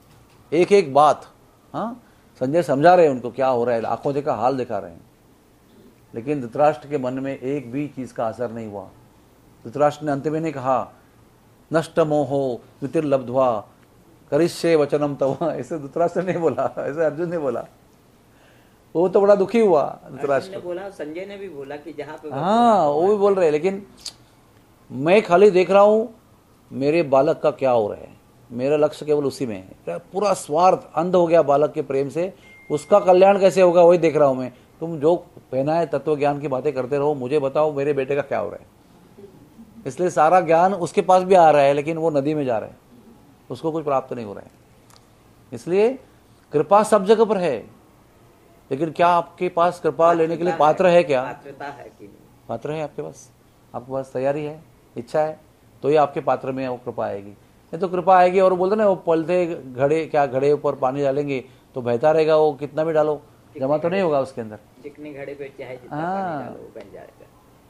एक एक बात। हाँ, संजय समझा रहे हैं उनको क्या हो रहा है, आंखों देखा हाल दिखा रहे हैं, लेकिन धृतराष्ट्र के मन में एक भी चीज का असर नहीं हुआ। धृतराष्ट्र ने अंत में नहीं कहा नष्ट मोहो वितिर्लब्ध्वा करिष्ये वचनम तव, ऐसे धृतराष्ट्र ने बोला, ऐसे अर्जुन ने बोला। वो तो बड़ा दुखी हुआ धृतराष्ट्र ने बोला, संजय ने भी बोला कि जहां पे, हाँ वो भी बोल रहे हैं, लेकिन मैं खाली देख रहा हूं मेरे बालक का क्या हो रहा है, मेरा लक्ष्य केवल उसी में है। पूरा स्वार्थ, अंध हो गया बालक के प्रेम से, उसका कल्याण कैसे होगा वही देख रहा हूं मैं। तुम जो पहना है तत्व ज्ञान की बातें करते रहो, मुझे बताओ मेरे बेटे का क्या हो रहा है। इसलिए सारा ज्ञान उसके पास भी आ रहा है, लेकिन वो नदी में जा रहा है, उसको कुछ प्राप्त नहीं हो रहा है। इसलिए कृपा सब जगह पर है, लेकिन क्या आपके पास कृपा लेने के लिए पात्र है? क्या पात्रता है कि नहीं? पात्र है आपके पास तैयारी है, इच्छा है, तो ये आपके पात्र में वो कृपा आएगी। नहीं तो कृपा आएगी और बोलते ना वो पलते घड़े, क्या घड़े ऊपर पानी डालेंगे तो बहता रहेगा, वो कितना भी डालो जमा तो नहीं होगा उसके अंदर, जितने घड़े पे चाहे जितना पानी डालो वो बन जाएगा।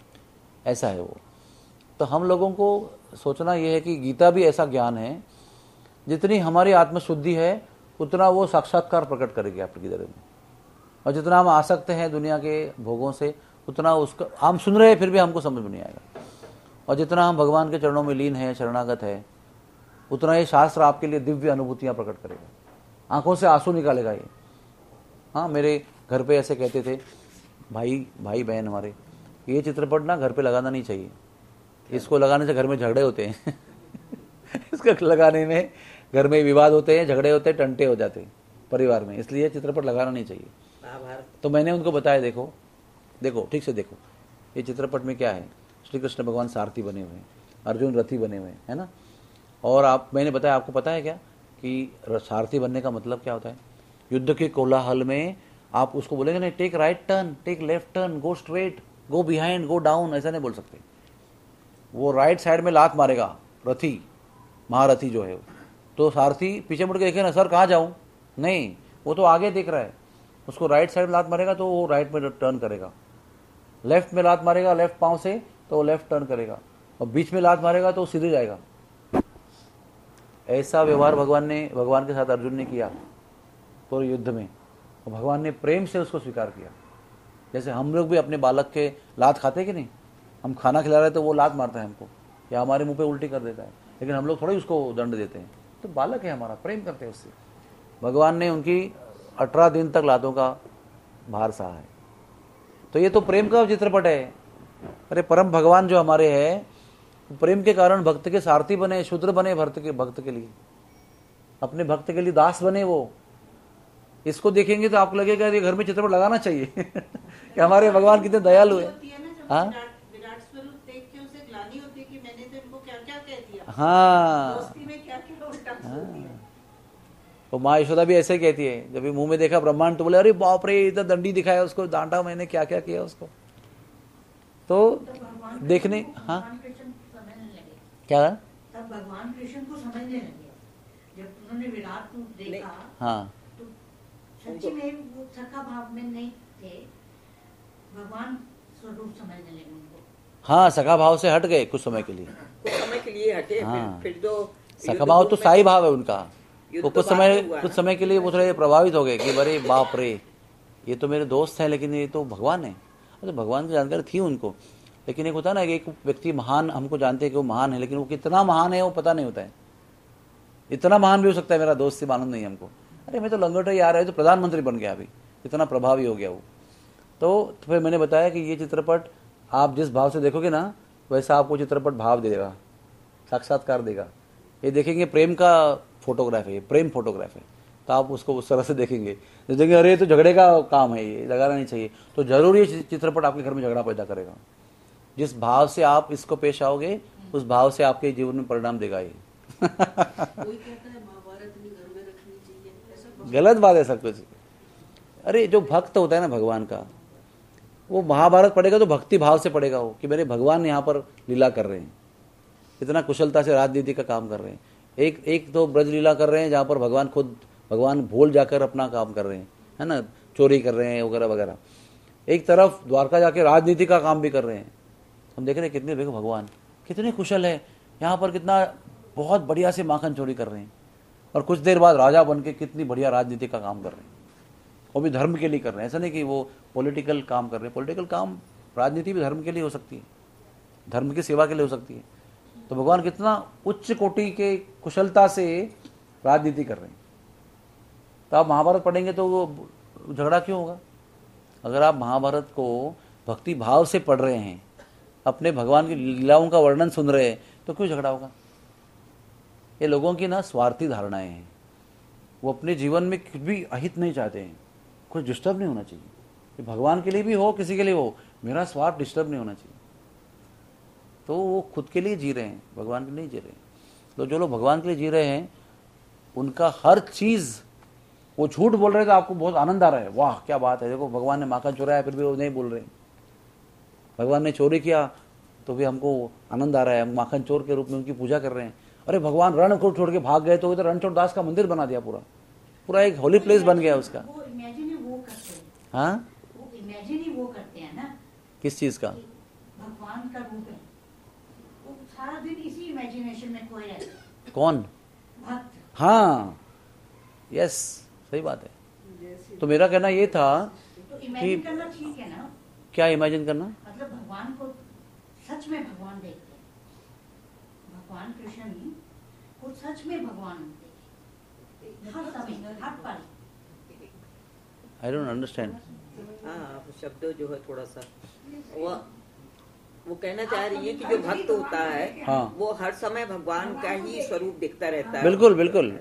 ऐसा है वो। तो हम लोगों को सोचना यह है कि गीता भी ऐसा ज्ञान है, जितनी हमारी आत्मशुद्धि है उतना वो साक्षात्कार प्रकट करेगी आपकी हृदय में, और जितना हम आसक्त हैं दुनिया के भोगों से उतना उसका हम सुन रहे हैं फिर भी हमको समझ में नहीं आएगा। और जितना हम भगवान के चरणों में लीन है, शरणागत है, उतना ये शास्त्र आपके लिए दिव्य अनुभूतियां प्रकट करेगा, आंखों से आंसू निकालेगा ये। हाँ, मेरे घर पे ऐसे कहते थे भाई बहन हमारे, ये चित्रपट ना घर पे लगाना नहीं चाहिए, इसको लगाने से घर में झगड़े होते हैं इसको लगाने में घर में विवाद होते हैं, झगड़े होते हैं, टंटे हो जाते हैं परिवार में, इसलिए चित्रपट लगाना नहीं चाहिए। तो मैंने उनको बताया देखो ठीक से देखो, ये चित्रपट में क्या है, श्री कृष्ण भगवान सारथी बने हुए हैं, अर्जुन रथी बने हुए हैं, है ना। और मैंने बताया, आपको पता है क्या कि सारथी बनने का मतलब क्या होता है? युद्ध के कोलाहल में आप उसको बोलेंगे नहीं, take right turn, take left turn, go straight, go behind, go down, ऐसा नहीं बोल सकते। वो राइट साइड में लात मारेगा रथी, महारथी जो है, तो सारथी पीछे मुड़ के देखे ना, सर कहाँ जाऊं, नहीं, वो तो आगे देख रहा है, उसको राइट साइड में लात मारेगा तो वो राइट में टर्न करेगा, लेफ्ट में लात मारेगा लेफ्ट पांव से तो वो लेफ्ट टर्न करेगा, और बीच में लात मारेगा तो सीधे जाएगा। ऐसा व्यवहार भगवान के साथ अर्जुन ने किया पूरे युद्ध में, और भगवान ने प्रेम से उसको स्वीकार किया। जैसे हम लोग भी अपने बालक के लात खाते कि नहीं, हम खाना खिला रहे तो वो लात मारता है हमको, या हमारे मुंह पे उल्टी कर देता है, लेकिन हम लोग थोड़ी उसको दंड देते हैं, तो बालक है हमारा, प्रेम करते हैं उससे। भगवान ने उनकी 18 दिन तक लातों का भार सहा है। तो ये तो प्रेम का चित्रपट है। अरे परम भगवान जो हमारे हैं, प्रेम के कारण भक्त के सारथी बने, शूद्र बने, भक्त के लिए, अपने भक्त के लिए दास बने वो। इसको देखेंगे तो आपको लगेगा ये घर में चित्रपट लगाना चाहिए कि हमारे भगवान कितने दयालु है। हाँ विराट स्वरूप देख के उसे ग्लानि होती है कि मैंने तो इनको क्या क्या कह दिया, हाँ, दोस्ती में क्या क्या उल्टा बोल दिया। तो माँ यशोदा भी ऐसे ही कहती है, जब भी मुंह में देखा ब्रह्मांड तो बोले अरे बाप रे, इतना दंडी दिखाया उसको, डांटा मैंने, क्या क्या किया उसको। तो देखने, हाँ क्या, तब भगवान कृष्ण को समझने लगे, जब उन्होंने विराट रूप देखा, हाँ, तो सच्ची में वो सखा भाव में नहीं थे, भगवान स्वरूप समझने लगे उनको। हाँ, सखा भाव से हट गए कुछ समय के लिए, हटे। हाँ, फिर जो सखा भाव तो साई भाव है उनका, वो कुछ समय के लिए वो थोड़े प्रभावित हो गए कि अरे बाप रे, ये तो मेरे दोस्त है लेकिन ये तो भगवान है। तो भगवान की जानकारी थी उनको, लेकिन एक होता है ना कि एक व्यक्ति महान, हमको जानते हैं कि वो महान है, लेकिन वो कितना महान है वो पता नहीं होता है। इतना महान भी हो सकता है मेरा दोस्त से, मालूम नहीं हमको, अरे मैं तो लंगोटा ही आ रहा है, तो प्रधानमंत्री बन गया, अभी इतना प्रभावी हो गया वो। तो फिर मैंने बताया कि ये चित्रपट आप जिस भाव से देखोगे ना, वैसा आपको चित्रपट भाव देगा, साक्षात्कार देगा। ये देखेंगे प्रेम का फोटोग्राफ है, प्रेम फोटोग्राफ है, तो आप उसको उस तरह से देखेंगे, देखेंगे अरे तो झगड़े का काम है, ये लगाना नहीं चाहिए। तो जरूर ये चित्रपट आपके घर में झगड़ा पैदा करेगा। जिस भाव से आप इसको पेश आओगे, उस भाव से आपके जीवन में परिणाम देगा ये कोई कहता है महाभारत नहीं घर में रखनी चाहिए, ऐसा गलत बात है सब कुछ। अरे जो भक्त होता है ना भगवान का, वो महाभारत पढ़ेगा तो भक्ति भाव से पढ़ेगा वो, कि मेरे भगवान यहाँ पर लीला कर रहे हैं, इतना कुशलता से राजनीति का काम कर रहे हैं। एक तो ब्रज लीला कर रहे हैं जहाँ पर भगवान भूल जाकर अपना काम कर रहे हैं, है ना, चोरी कर रहे हैं वगैरह वगैरह। एक तरफ द्वारका जाके राजनीति का काम भी कर रहे हैं। हम देख रहे हैं कितने देखो भगवान कितने कुशल है, यहाँ पर कितना बहुत बढ़िया से माखन चोरी कर रहे हैं और कुछ देर बाद राजा बन के कितनी बढ़िया राजनीति का काम कर रहे हैं, वो भी धर्म के लिए कर रहे हैं। ऐसा नहीं कि वो पॉलिटिकल काम कर रहे हैं, पॉलिटिकल काम राजनीति भी धर्म के लिए हो सकती है, धर्म की सेवा के लिए हो सकती है। तो भगवान कितना उच्च कोटि के कुशलता से राजनीति कर रहे हैं। तो आप महाभारत पढ़ेंगे तो वो झगड़ा क्यों होगा? अगर आप महाभारत को भक्ति भाव से पढ़ रहे हैं, अपने भगवान की लीलाओं का वर्णन सुन रहे हैं, तो क्यों झगड़ा होगा? ये लोगों की ना स्वार्थी धारणाएं हैं। वो अपने जीवन में कुछ भी अहित नहीं चाहते हैं, कुछ डिस्टर्ब नहीं होना चाहिए। ये भगवान के लिए भी हो, किसी के लिए हो, मेरा स्वार्थ डिस्टर्ब नहीं होना चाहिए। तो वो खुद के लिए जी रहे हैं, भगवान के लिए नहीं जी रहे हैं। तो जो लोग भगवान के लिए जी रहे हैं, उनका हर चीज, वो झूठ बोल रहे हैं तो आपको बहुत आनंद आ रहा है, वाह क्या बात है, देखो भगवान ने माखन चुराया फिर भी वो नहीं बोल रहे। भगवान ने चोरी किया तो भी हमको आनंद आ रहा है, हम माखन चोर के रूप में उनकी पूजा कर रहे हैं। अरे भगवान रण को छोड़ के भाग गए तो इधर रणछोड़ दास का मंदिर बना दिया, पूरा एक होली प्लेस बन गया उसका। वो इमेजिन वो करते हैं। हाँ, वो इमेजिन ही वो करते हैं ना, किस चीज का? भगवान का रूप है, वो सारा दिन इसी इमेजिनेशन में खोए रहते हैं। कौन? भक्त। हाँ, यस, सही बात है। तो मेरा कहना ये था तो इमेजिन करना ठीक है ना। क्या इमेजिन करना? मतलब भगवान को सच में भगवान देखते हैं, भगवान कृष्ण ही को सच में भगवान देखते हैं, हर समय हर पल। I don't understand. हाँ, शब्द जो है थोड़ा सा वो कहना चाह रही है कि जो भक्त होता है, हाँ, वो हर समय भगवान का ही स्वरूप दिखता रहता है। बिल्कुल बिल्कुल।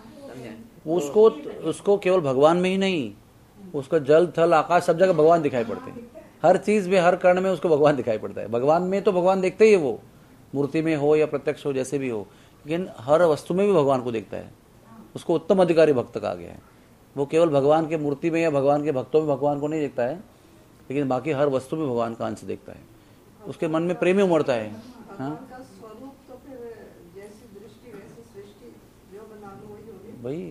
उसको केवल भगवान में ही नहीं, उसको जल थल आकाश सब जगह भगवान दिखाई पड़ते हैं। हर चीज में, हर कर्ण में उसको भगवान दिखाई पड़ता है। भगवान में तो भगवान देखते ही है, वो मूर्ति में हो या प्रत्यक्ष हो, जैसे भी हो, लेकिन हर वस्तु में भी भगवान को देखता है। उसको उत्तम अधिकारी भक्त कहा गया है। वो केवल भगवान के मूर्ति में या भगवान के भक्तों में भगवान को नहीं देखता है, लेकिन बाकी हर वस्तु में भगवान का अंश देखता है। उसके मन में प्रेम ही उमड़ता है। हाँ भाई,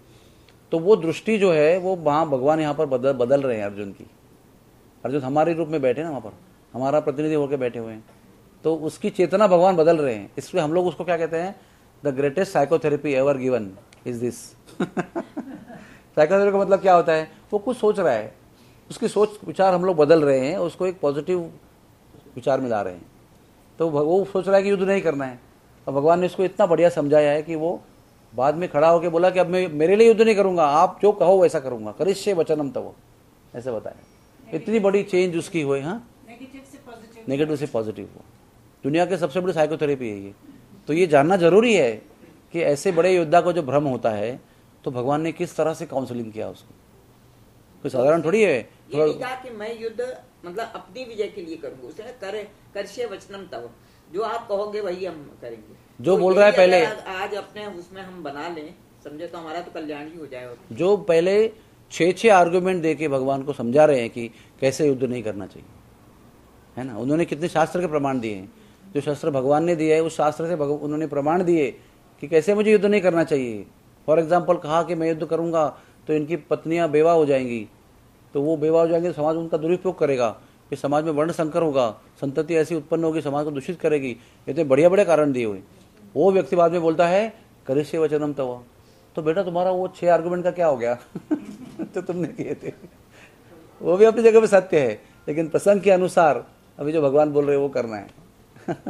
तो वो दृष्टि जो है वो वहाँ भगवान यहाँ पर बदल रहे हैं अर्जुन की। अर्जुन हमारे रूप में बैठे ना, वहाँ पर हमारा प्रतिनिधि होकर बैठे हुए हैं, तो उसकी चेतना भगवान बदल रहे हैं। इसलिए हम लोग उसको क्या कहते हैं? The greatest psychotherapy ever given is this. Psychotherapy का मतलब क्या होता है? वो कुछ सोच रहा है, उसकी सोच विचार हम लोग बदल रहे हैं, उसको एक पॉजिटिव विचार में ला रहे हैं। तो वो सोच रहा है कि युद्ध नहीं करना है, और भगवान ने इसको इतना बढ़िया समझाया है कि वो बाद में खड़ा होकर बोला कि अब मैं मेरे लिए युद्ध नहीं करूंगा, आप जो कहो वैसा करूंगा, करिष्ये वचनम तव, ऐसे बताया। इतनी बड़ी चेंज उसकी हुई। हाँ, नेगेटिव से पॉजिटिव हो। दुनिया के सबसे बड़ी साइकोथेरेपी है ये। तो ये जानना जरूरी है कि ऐसे बड़े योद्धा को जो भ्रम होता है, तो भगवान ने किस तरह से काउंसलिंग किया उसको। कोई साधारण थोड़ी है। ये नहीं कहा कि मैं युद्ध मतलब अपनी विजय के लिए करूंगा, उसे करिष्ये वचनम तव, जो आप कहोगे वही हम करेंगे। जो तो बोल रहा है पहले, आज अपने उसमें हम बना लें, समझे, तो हमारा तो कल्याण ही हो जाएगा। जो पहले 6 आर्गुमेंट देके भगवान को समझा रहे हैं कि कैसे युद्ध नहीं करना चाहिए, है ना। उन्होंने कितने शास्त्र के प्रमाण दिए हैं। जो शास्त्र भगवान ने दिया है, उस शास्त्र से उन्होंने प्रमाण दिए कि कैसे मुझे युद्ध नहीं करना चाहिए। फॉर एग्जाम्पल कहा कि मैं युद्ध करूंगा तो इनकी पत्नियां बेवा हो जाएंगी, तो वो बेवा हो जाएंगे तो समाज उनका दुरुपयोग करेगा, फिर समाज में वर्ण संकर होगा, संतति ऐसी उत्पन्न होगी, समाज को दूषित करेगी। इतने बढ़िया बड़े कारण दिए हुए। वो व्यक्ति बाद में बोलता है करिष्ये वचनम तव। तो बेटा तुम्हारा वो 6 आर्गुमेंट का क्या हो गया? तो तुमने किए थे, वो भी अपनी जगह पे सत्य है, लेकिन प्रसंग के अनुसार अभी जो भगवान बोल रहे हैं वो करना है।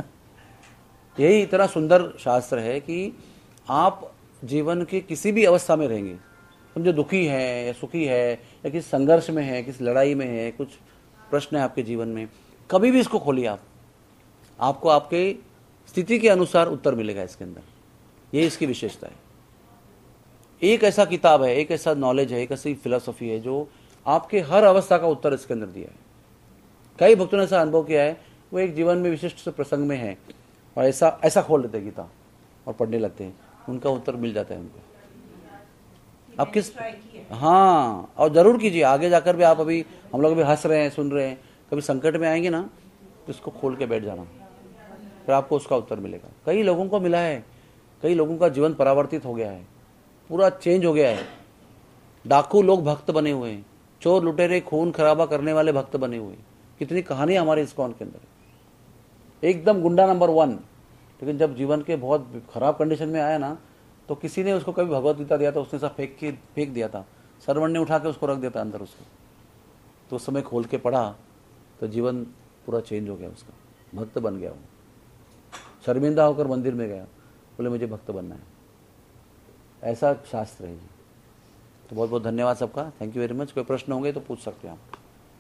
यही इतना सुंदर शास्त्र है कि आप जीवन के किसी भी अवस्था में रहेंगे, समझो दुखी है या सुखी है या किसी संघर्ष में है, किसी लड़ाई में है, कुछ प्रश्न है आपके जीवन में, कभी भी इसको खोलिए आपको आपके स्थिति के अनुसार उत्तर मिलेगा इसके अंदर। ये इसकी विशेषता है। एक ऐसा किताब है, एक ऐसा नॉलेज है, एक ऐसी फिलॉसफी है जो आपके हर अवस्था का उत्तर इसके अंदर दिया है। कई भक्तों ने ऐसा अनुभव किया है, वो एक जीवन में विशिष्ट से प्रसंग में है और ऐसा खोल लेते हैं गीता और पढ़ने लगते हैं, उनका उत्तर मिल जाता है उनको। आप किस, हाँ, और जरूर कीजिए आगे जाकर भी। आप अभी, हम लोग अभी हंस रहे हैं, सुन रहे हैं, कभी संकट में आएंगे ना तो इसको खोल के बैठ जाना, फिर आपको उसका उत्तर मिलेगा। कई लोगों को मिला है कई लोगों का जीवन परावर्तित हो गया है, पूरा चेंज हो गया है। डाकू लोग भक्त बने हुए हैं, चोर लुटेरे खून खराबा करने वाले भक्त बने हुए हैं। कितनी कहानियां हमारे इस्कॉन के अंदर। एकदम गुंडा नंबर 1, लेकिन जब जीवन के बहुत खराब कंडीशन में आया ना, तो किसी ने उसको कभी भगवत गीता दिया था, उसने सब फेंक दिया था, सर्वण ने उठा के उसको रख दिया था अंदर उसको। तो उस समय खोल के पढ़ा तो जीवन पूरा चेंज हो गया उसका, भक्त बन गया वो। शर्मिंदा होकर मंदिर में गया, बोले मुझे भक्त बनना है। ऐसा शास्त्र है जी। तो बहुत बहुत धन्यवाद सबका, थैंक यू वेरी मच। कोई प्रश्न होंगे तो पूछ सकते हैं आप।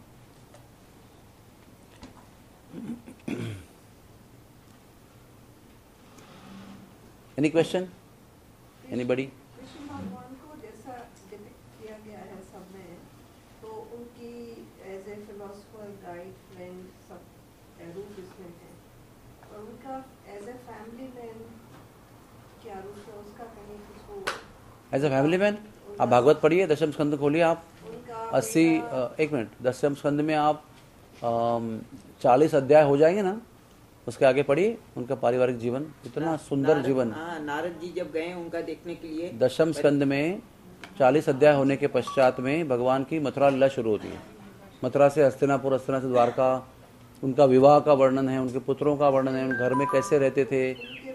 Any question, anybody? कृष्ण भगवान को जैसा डिपिक्ट किया गया है सब में, तो उनकी as a philosopher guide friend सब रूप इसमें है, और उनका एज ए फैमिली मैन क्या रूप है उसका, कहीं उसको एज ए फैमिली मैन आप भागवत पढ़िए, दशम स्कंद खोलिए आप। 80 एक मिनट, दशम स्कंद में आप 40 अध्याय हो जाएंगे ना, उसके आगे पढ़िए उनका पारिवारिक जीवन, इतना सुंदर जीवन। नारद जी जब गए उनका देखने के लिए, दशम स्कंद में 40 अध्याय होने के पश्चात में भगवान की मथुरा लीला शुरू होती है। मथुरा से हस्तिनापुर, हस्तिना से द्वारका, उनका विवाह का वर्णन है, उनके पुत्रों का वर्णन है, उन घर में कैसे रहते थे।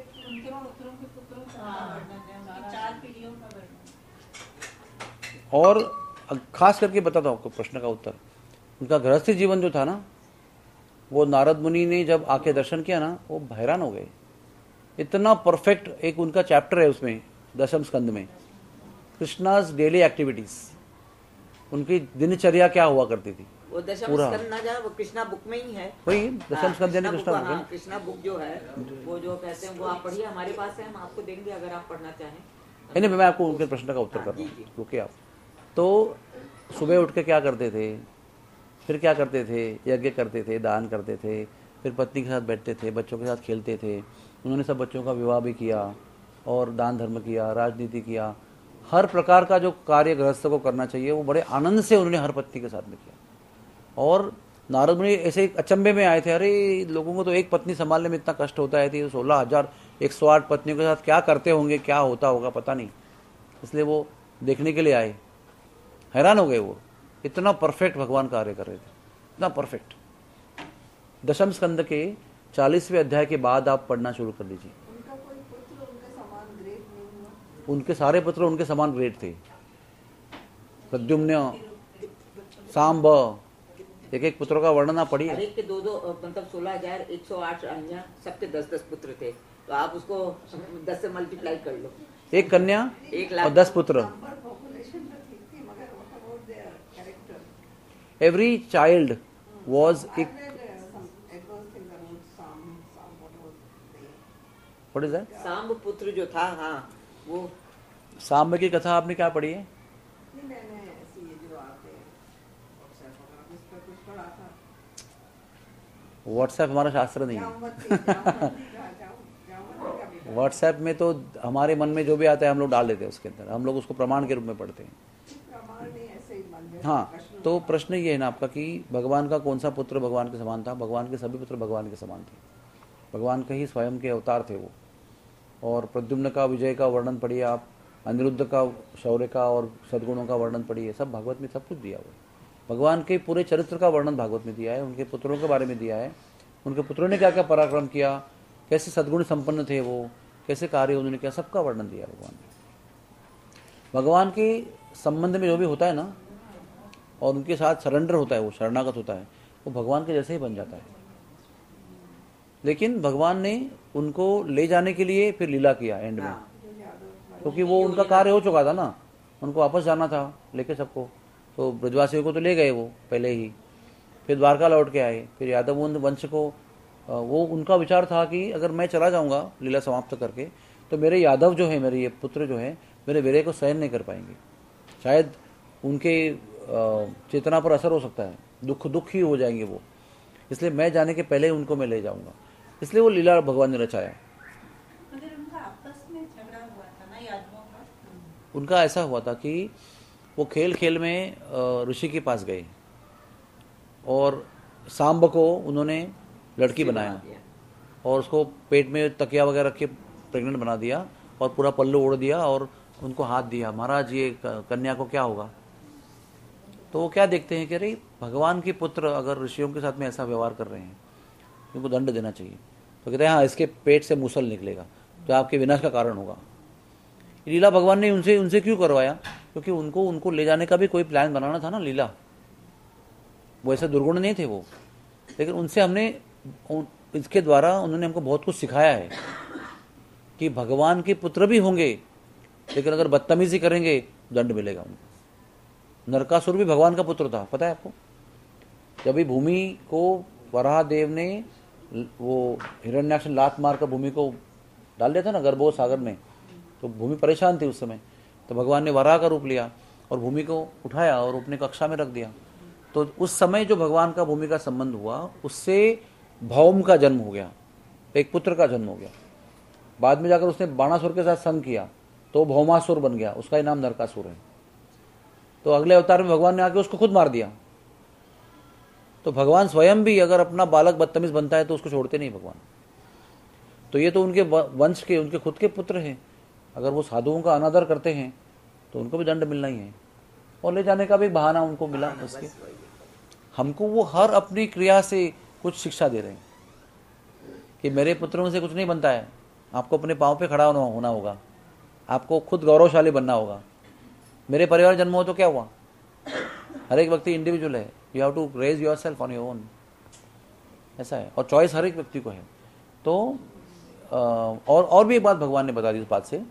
और खास करके बताता हूँ आपको प्रश्न का उत्तर, उनका गृहस्थी जीवन जो था ना, वो नारद मुनि ने जब आके दर्शन किया ना, वो हैरान हो गए। इतना परफेक्ट एक उनका चैप्टर है उसमें, दशम स्कंद में, कृष्णाज डेली एक्टिविटीज, उनकी दिनचर्या क्या हुआ करती थी। वो दशम स्कंद ना जा, वो कृष्णा बुक में ही है। वही दशम स्कंद यानी कृष्णा बुक है। कृष्णा बुक जो है वो जो कहते हैं वो आप पढ़िए, हमारे पास है, हम आपको देंगे अगर आप पढ़ना चाहें। नहीं, मैं आपको उनके प्रश्न का उत्तर कर रहा हूँ, रुकिए आप। तो सुबह उठ के क्या करते थे, फिर क्या करते थे, यज्ञ करते थे, दान करते थे, फिर पत्नी के साथ बैठते थे, बच्चों के साथ खेलते थे। उन्होंने सब बच्चों का विवाह भी किया और दान धर्म किया, राजनीति किया, हर प्रकार का जो कार्य गृहस्थ को करना चाहिए वो बड़े आनंद से उन्होंने हर पत्नी के साथ में किया। और नारद मुनि ऐसे अचंभे में आए थे, अरे लोगों को तो एक पत्नी संभालने में इतना कष्ट होता है, 16,108 पत्नियों के साथ क्या करते होंगे, क्या होता होगा पता नहीं। इसलिए वो देखने के लिए आए, हैरान हो गए। वो इतना परफेक्ट भगवान कार्य कर रहे थे, इतना परफेक्ट। दशम स्कंद के 40वें अध्याय के बाद आप पढ़ना शुरू कर लीजिए। उनका कोई पुत्र उनके समान ग्रेट नहीं हुआ? उनके सारे पुत्र उनके समान ग्रेट थे। प्रद्युम्न, सांब, एक एक पुत्रों का वर्णन आप पढ़िए। एक के 2 मतलब 16,108 रानियां, सबके 10-10 पुत्र थे, तो आप उसको 10 से मल्टीप्लाई कर लो। एक कन्या और 10 पुत्र। Every child was what is that? Samba पुत्र जो था, हाँ, वो सांब की कथा आपने क्या पढ़ी है? व्हाट्सएप हमारा शास्त्र नहीं है। व्हाट्सएप में तो हमारे मन में जो भी आता है हम लोग डाल देते हैं उसके अंदर, हम लोग उसको प्रमाण के रूप में पढ़ते हैं। हाँ, तो प्रश्न ये है ना आपका कि भगवान का कौन सा पुत्र भगवान के समान था? भगवान के सभी पुत्र भगवान के समान थे, भगवान के ही स्वयं के अवतार थे वो। और प्रद्युम्न का विजय का वर्णन पढ़िए आप, अनिरुद्ध का शौर्य का और सद्गुणों का वर्णन पढ़िए, सब भागवत में सब कुछ दिया हुआ है। भगवान के पूरे चरित्र का वर्णन भागवत में दिया है, उनके पुत्रों के बारे में दिया है, उनके पुत्रों ने क्या क्या पराक्रम किया, कैसे सद्गुण संपन्न थे वो, कैसे कार्य उन्होंने किया, सबका वर्णन दिया भगवान ने। भगवान के संबंध में जो भी होता है ना, और उनके साथ सरेंडर होता है, वो शरणागत होता है, वो भगवान के जैसे ही बन जाता है। लेकिन भगवान ने उनको ले जाने के लिए फिर लीला किया एंड में, क्योंकि वो उनका कार्य हो चुका था ना, उनको वापस जाना था लेके सबको। तो ब्रजवासियों को तो ले गए वो पहले ही, फिर द्वारका लौट के आए, फिर यादव वंश को वो उनका विचार था कि अगर मैं चला जाऊंगा लीला समाप्त करके तो मेरे यादव जो है, मेरे ये पुत्र जो है, मेरे वीर्य को सहन नहीं कर पाएंगे, शायद उनके चेतना पर असर हो सकता है, दुख ही हो जाएंगे वो, इसलिए मैं जाने के पहले उनको मैं ले जाऊंगा। इसलिए वो लीला भगवान ने रचाया। उनका आपस में झगड़ा हुआ था ना यादवों का, उनका ऐसा हुआ था कि वो खेल खेल में ऋषि के पास गए और सांब को उन्होंने लड़की बनाया और उसको पेट में तकिया वगैरह रख के प्रेग्नेंट बना दिया पूरा पल्लू ओढ़ दिया और उनको हाथ दिया, महाराज ये कन्या को क्या होगा। तो वो क्या देखते हैं कि अरे भगवान के पुत्र अगर ऋषियों के साथ में ऐसा व्यवहार कर रहे हैं, उनको दंड देना चाहिए। तो कहते हैं हाँ, इसके पेट से मूसल निकलेगा तो आपके विनाश का कारण होगा। लीला भगवान ने उनसे क्यों करवाया? क्योंकि उनको ले जाने का भी कोई प्लान बनाना था ना। लीला वो ऐसे दुर्गुण नहीं थे वो, लेकिन उनसे हमने इसके द्वारा उन्होंने हमको बहुत कुछ सिखाया है कि भगवान के पुत्र भी होंगे, लेकिन अगर बदतमीजी करेंगे दंड मिलेगा उनको। नरकासुर भी भगवान का पुत्र था, पता है आपको। जब भी भूमि को वराह देव ने वो हिरण्याक्ष ने लात मारकर भूमि को डाल दिया था ना गर्भों सागर में, तो भूमि परेशान थी उस समय। तो भगवान ने वराह का रूप लिया और भूमि को उठाया और अपने कक्षा में रख दिया। तो उस समय जो भगवान का भूमि का संबंध हुआ, उससे भौम का जन्म हो गया, एक पुत्र का जन्म हो गया। बाद में जाकर उसने बाणासुर के साथ संग किया तो भौमासुर बन गया, उसका ही नाम नरकासुर है। तो अगले अवतार में भगवान ने आके उसको खुद मार दिया। तो भगवान स्वयं भी अगर अपना बालक बदतमीज बनता है तो उसको छोड़ते नहीं भगवान। तो ये तो उनके वंश के, उनके खुद के पुत्र हैं। अगर वो साधुओं का अनादर करते हैं तो उनको भी दंड मिलना ही है, और ले जाने का भी बहाना उनको मिला। उसके हमको वो हर अपनी क्रिया से कुछ शिक्षा दे रहे हैं कि मेरे पुत्रों से कुछ नहीं बनता है, आपको अपने पाँव पे खड़ा होना होगा, आपको खुद गौरवशाली बनना होगा। मेरे परिवार जन्म हो तो क्या हुआ, हर एक व्यक्ति इंडिविजुअल है, you have to raise yourself on your own, ऐसा है। और चॉइस हर एक व्यक्ति को है। तो और भी एक बात भगवान ने बता दी इस बात से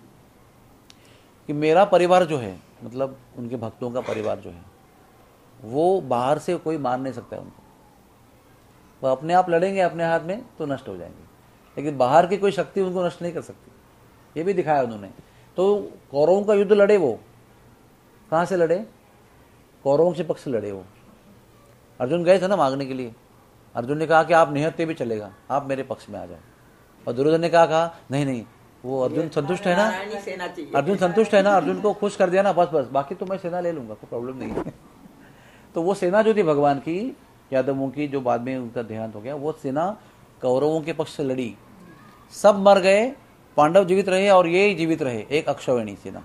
कि मेरा परिवार जो है, मतलब उनके भक्तों का परिवार जो है, वो बाहर से कोई मार नहीं सकता है उनको। वो अपने आप लड़ेंगे अपने हाथ में तो नष्ट हो जाएंगे, लेकिन बाहर की कोई शक्ति उनको नष्ट नहीं कर सकती। ये भी दिखाया उन्होंने। तो कौरवों का युद्ध लड़े, वो कहाँ से लड़े? कौरवों के पक्ष से लड़े वो। अर्जुन गए थे ना मांगने के लिए, अर्जुन ने कहा कि आप निहत्ते भी चलेगा, आप मेरे पक्ष में आ जाओ। और दुर्योधन ने कहा नहीं, वो अर्जुन संतुष्ट है ना, अर्जुन संतुष्ट है ना, अर्जुन को खुश कर दिया ना, बस बाकी तो मैं सेना ले लूंगा, कोई प्रॉब्लम नहीं है। तो वो सेना जो थी भगवान की, यादवों की, जो बाद में उनका देहांत हो गया, वो सेना कौरवों के पक्ष से लड़ी, सब मर गए, पांडव जीवित रहे और ये जीवित रहे, एक अक्षौहिणी सेना,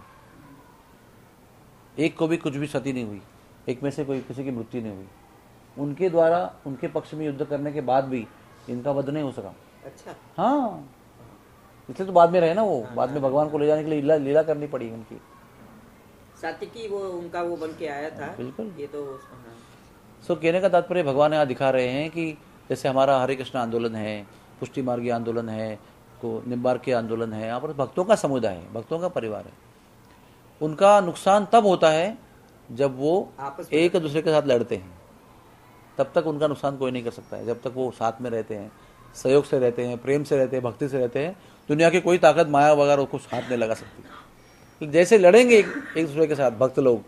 एक को भी कुछ भी क्षति नहीं हुई, एक में से कोई किसी की मृत्यु नहीं हुई। उनके द्वारा उनके पक्ष में युद्ध करने के बाद भी इनका वध नहीं हो सका। अच्छा, हाँ, इसलिए तो बाद में रहे ना वो, बाद में भगवान को ले जाने के लिए लीला करनी पड़ी उनकी। सात्विकी वो उनका वो बन के आया था। बिल्कुल। ये तो सो कहने का तात्पर्य भगवान यहाँ दिखा रहे हैं कि जैसे हमारा हरे कृष्ण आंदोलन है, पुष्टि मार्गीय आंदोलन है, को निम्बार्क आंदोलन है, यहाँ पर भक्तों का समुदाय है, भक्तों का परिवार है। उनका नुकसान तब होता है जब वो एक दूसरे के साथ लड़ते हैं, तब तक उनका नुकसान कोई नहीं कर सकता है। जब तक वो साथ में रहते हैं, सहयोग से रहते हैं, प्रेम से रहते हैं, भक्ति से रहते हैं, दुनिया की कोई ताकत माया वगैरह कुछ हाथ नहीं लगा सकती। जैसे लड़ेंगे एक दूसरे के साथ भक्त लोग,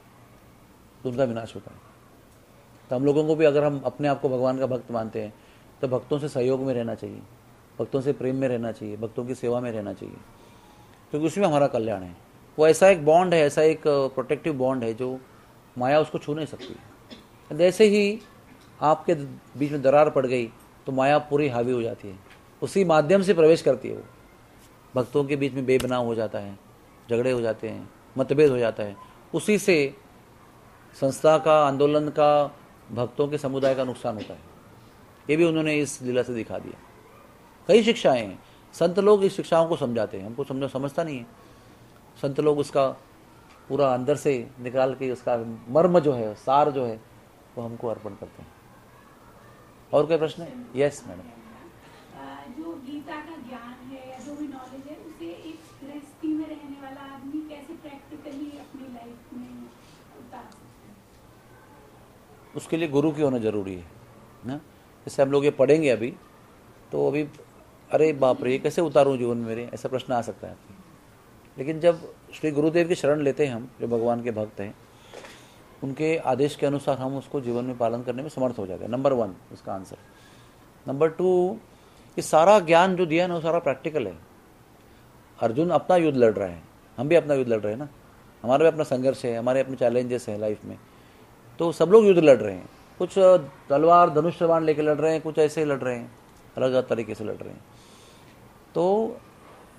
तो उनका विनाश होता है। तो हम लोगों को भी, अगर हम अपने आप को भगवान का भक्त मानते हैं, तो भक्तों से सहयोग में रहना चाहिए, भक्तों से प्रेम में रहना चाहिए, भक्तों की सेवा में रहना चाहिए, क्योंकि उसमें हमारा कल्याण है। वो ऐसा एक बॉन्ड है, ऐसा एक प्रोटेक्टिव बॉन्ड है जो माया उसको छू नहीं सकती। जैसे ही आपके बीच में दरार पड़ गई तो माया पूरी हावी हो जाती है, उसी माध्यम से प्रवेश करती है वो। भक्तों के बीच में बेबनाव हो जाता है, झगड़े हो जाते हैं, मतभेद हो जाता है, उसी से संस्था का, आंदोलन का, भक्तों के समुदाय का नुकसान होता है। ये भी उन्होंने इस लीला से दिखा दिया। कई शिक्षाएं हैं, संत लोग इस शिक्षाओं को समझाते हैं, हमको समझता नहीं है। संत लोग उसका पूरा अंदर से निकाल के उसका मर्म जो है, सार जो है, वो हमको अर्पण करते हैं। और कोई प्रश्न है? Yes madam. जो गीता का ज्ञान है या जो भी नॉलेज है, उसे एक गृहस्थी में रहने वाला आदमी कैसे प्रैक्टिकली अपनी लाइफ में उतार सकता है? उसके लिए गुरु की होना जरूरी है ना। जैसे हम लोग ये पढ़ेंगे अभी, तो अभी अरे बाप रे, कैसे उतारूं जीवन में मेरे, ऐसा प्रश्न आ सकता है आपके। लेकिन जब श्री गुरुदेव की शरण लेते हैं हम, जो भगवान के भक्त हैं, उनके आदेश के अनुसार हम उसको जीवन में पालन करने में समर्थ हो जाते हैं। नंबर 1 उसका आंसर। नंबर 2, ये सारा ज्ञान जो दिया है ना, वो सारा प्रैक्टिकल है। अर्जुन अपना युद्ध लड़ रहा है, हम भी अपना युद्ध लड़ रहे हैं ना, हमारा भी अपना संघर्ष है, हमारे अपने चैलेंजेस हैं लाइफ में। तो सब लोग युद्ध लड़ रहे हैं, कुछ तलवार धनुष बाण लेके लड़ रहे हैं, कुछ ऐसे लड़ रहे हैं, अलग अलग तरीके से लड़ रहे हैं। तो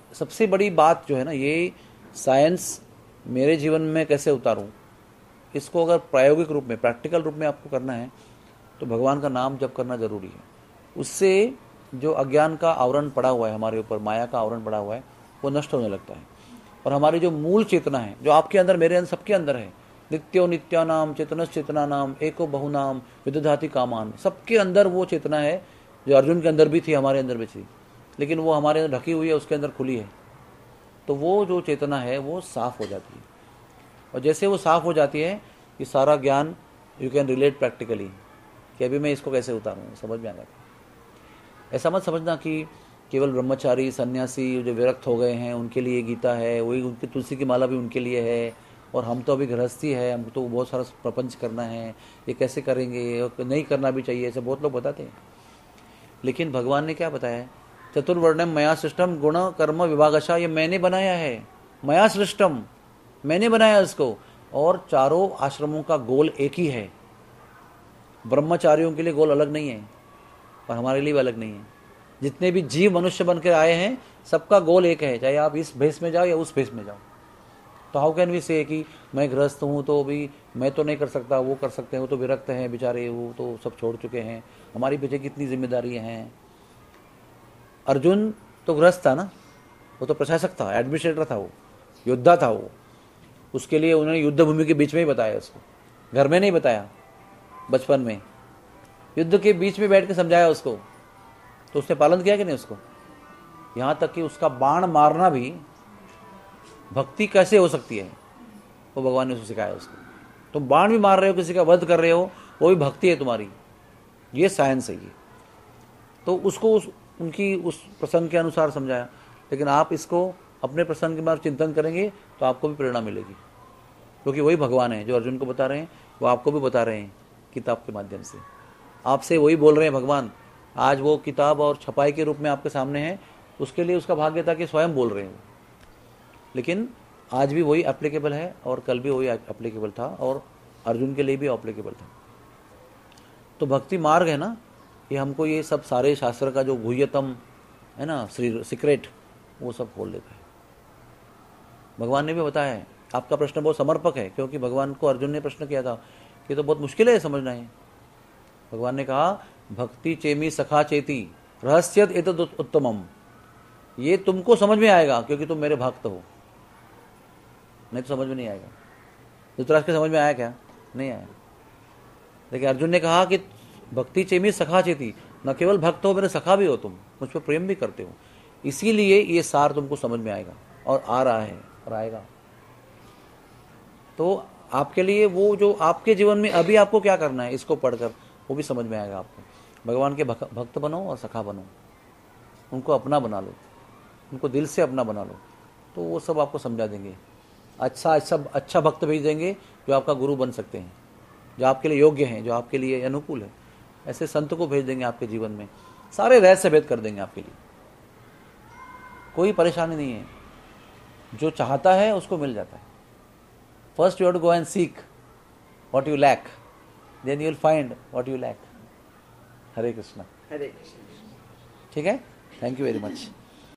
सबसे बड़ी बात जो है ना, ये साइंस मेरे जीवन में कैसे उतारूं, इसको अगर प्रायोगिक रूप में, प्रैक्टिकल रूप में आपको करना है तो भगवान का नाम जप करना जरूरी है। उससे जो अज्ञान का आवरण पड़ा हुआ है हमारे ऊपर, माया का आवरण पड़ा हुआ है, वो नष्ट होने लगता है। और हमारी जो मूल चेतना है, जो आपके अंदर, मेरे अंदर, सबके अंदर है, नित्यो नित्यानाम चेतनस चेतना नाम एको बहुनाम विदधाति कामान, सबके अंदर वो चेतना है जो अर्जुन के अंदर भी थी, हमारे अंदर भी थी, लेकिन वो हमारे अंदर ढकी हुई है, उसके अंदर खुली है। तो वो जो चेतना है वो साफ हो जाती है, और जैसे वो साफ हो जाती है कि सारा ज्ञान यू कैन रिलेट प्रैक्टिकली कि अभी मैं इसको कैसे उतारूँ, समझ में आ जाता है। ऐसा मत समझना कि केवल ब्रह्मचारी सन्यासी जो विरक्त हो गए हैं उनके लिए गीता है, वही उनकी तुलसी की माला भी उनके लिए है, और हम तो अभी गृहस्थी है, हमको तो बहुत सारा प्रपंच करना है, ये कैसे करेंगे, नहीं करना भी चाहिए, ऐसे बहुत लोग बताते हैं। लेकिन भगवान ने क्या बताया? चतुर्वर्णम मया सृष्टम गुण कर्म विभागशा, ये मैंने बनाया है, मया सृष्टम, मैंने बनाया इसको। और चारों आश्रमों का गोल एक ही है। ब्रह्मचारियों के लिए गोल अलग नहीं है और हमारे लिए भी अलग नहीं है। जितने भी जीव मनुष्य बनकर आए हैं सबका गोल एक है, चाहे आप इस भेष में जाओ या उस भेष में जाओ। तो हाउ कैन वी से कि मैं गृहस्थ हूँ तो भी मैं तो नहीं कर सकता, वो कर सकते हैं, वो तो विरक्त हैं बेचारे, वो तो सब छोड़ चुके हैं, हमारी पीछे कितनी जिम्मेदारियां हैं। अर्जुन तो गृहस्थ था ना, वो तो प्रशासक था, एडमिनिस्ट्रेटर था, वो योद्धा था। वो उसके लिए उन्होंने युद्ध भूमि के बीच में ही बताया उसको, घर में नहीं बताया, बचपन में युद्ध के बीच में बैठ के समझाया उसको। तो उसने पालन किया कि नहीं उसको? यहां तक कि उसका बाण मारना भी भक्ति कैसे हो सकती है वो भगवान ने उसको सिखाया उसको। तुम बाण भी मार रहे हो, किसी का वध कर रहे हो, वो भी भक्ति है तुम्हारी, ये साइंस है ये। तो उसको उनकी उस प्रसंग के अनुसार समझाया। लेकिन आप इसको अपने प्रसंग के बारे में चिंतन करेंगे तो आपको भी प्रेरणा मिलेगी, क्योंकि वही भगवान है जो अर्जुन को बता रहे हैं, वो आपको भी बता रहे हैं किताब के माध्यम से। आपसे वही बोल रहे हैं भगवान। आज वो किताब और छपाई के रूप में आपके सामने है, उसके लिए उसका भाग्य था कि स्वयं बोल रहे हैं। लेकिन आज भी वही एप्लीकेबल है और कल भी वही एप्लीकेबल था और अर्जुन के लिए भी एप्लीकेबल था। तो भक्ति मार्ग है ना, ये हमको ये सब सारे शास्त्र का जो गुह्यतम है ना, सीक्रेट, वो सब खोल देता है। भगवान ने भी बताया है। आपका प्रश्न बहुत समर्पक है, क्योंकि भगवान को अर्जुन ने प्रश्न किया था कि तो बहुत मुश्किल है समझना है। भगवान ने कहा भक्ति चेमी सखा चेती रहस्यत एतद उत्तमम, ये तुमको समझ में आएगा क्योंकि तुम मेरे भक्त हो, नहीं तो समझ में नहीं आएगा। धृतराष्ट्र के समझ में आया क्या? नहीं आया। लेकिन अर्जुन ने कहा कि भक्ति चेमी सखा चेती, न केवल भक्त हो, मेरे सखा भी हो, तुम मुझ पर प्रेम भी करते हो, इसीलिए ये सार तुमको समझ में आएगा और आ रहा है और आएगा। तो आपके लिए वो जो आपके जीवन में अभी आपको क्या करना है, इसको पढ़कर वो भी समझ में आएगा आपको। भगवान के भक्त बनो और सखा बनो, उनको अपना बना लो, उनको दिल से अपना बना लो, तो वो सब आपको समझा देंगे। अच्छा भक्त भेज देंगे जो आपका गुरु बन सकते हैं, जो आपके लिए योग्य हैं, जो आपके लिए अनुकूल है। ऐसे संत को भेज देंगे आपके जीवन में, सारे रहस्य भेद कर देंगे आपके लिए। कोई परेशानी नहीं है, जो चाहता है उसको मिल जाता है। First you have to go and seek what you lack, then you will find what you lack. हरे कृष्णा। हरे कृष्ण। ठीक है, थैंक यू वेरी मच।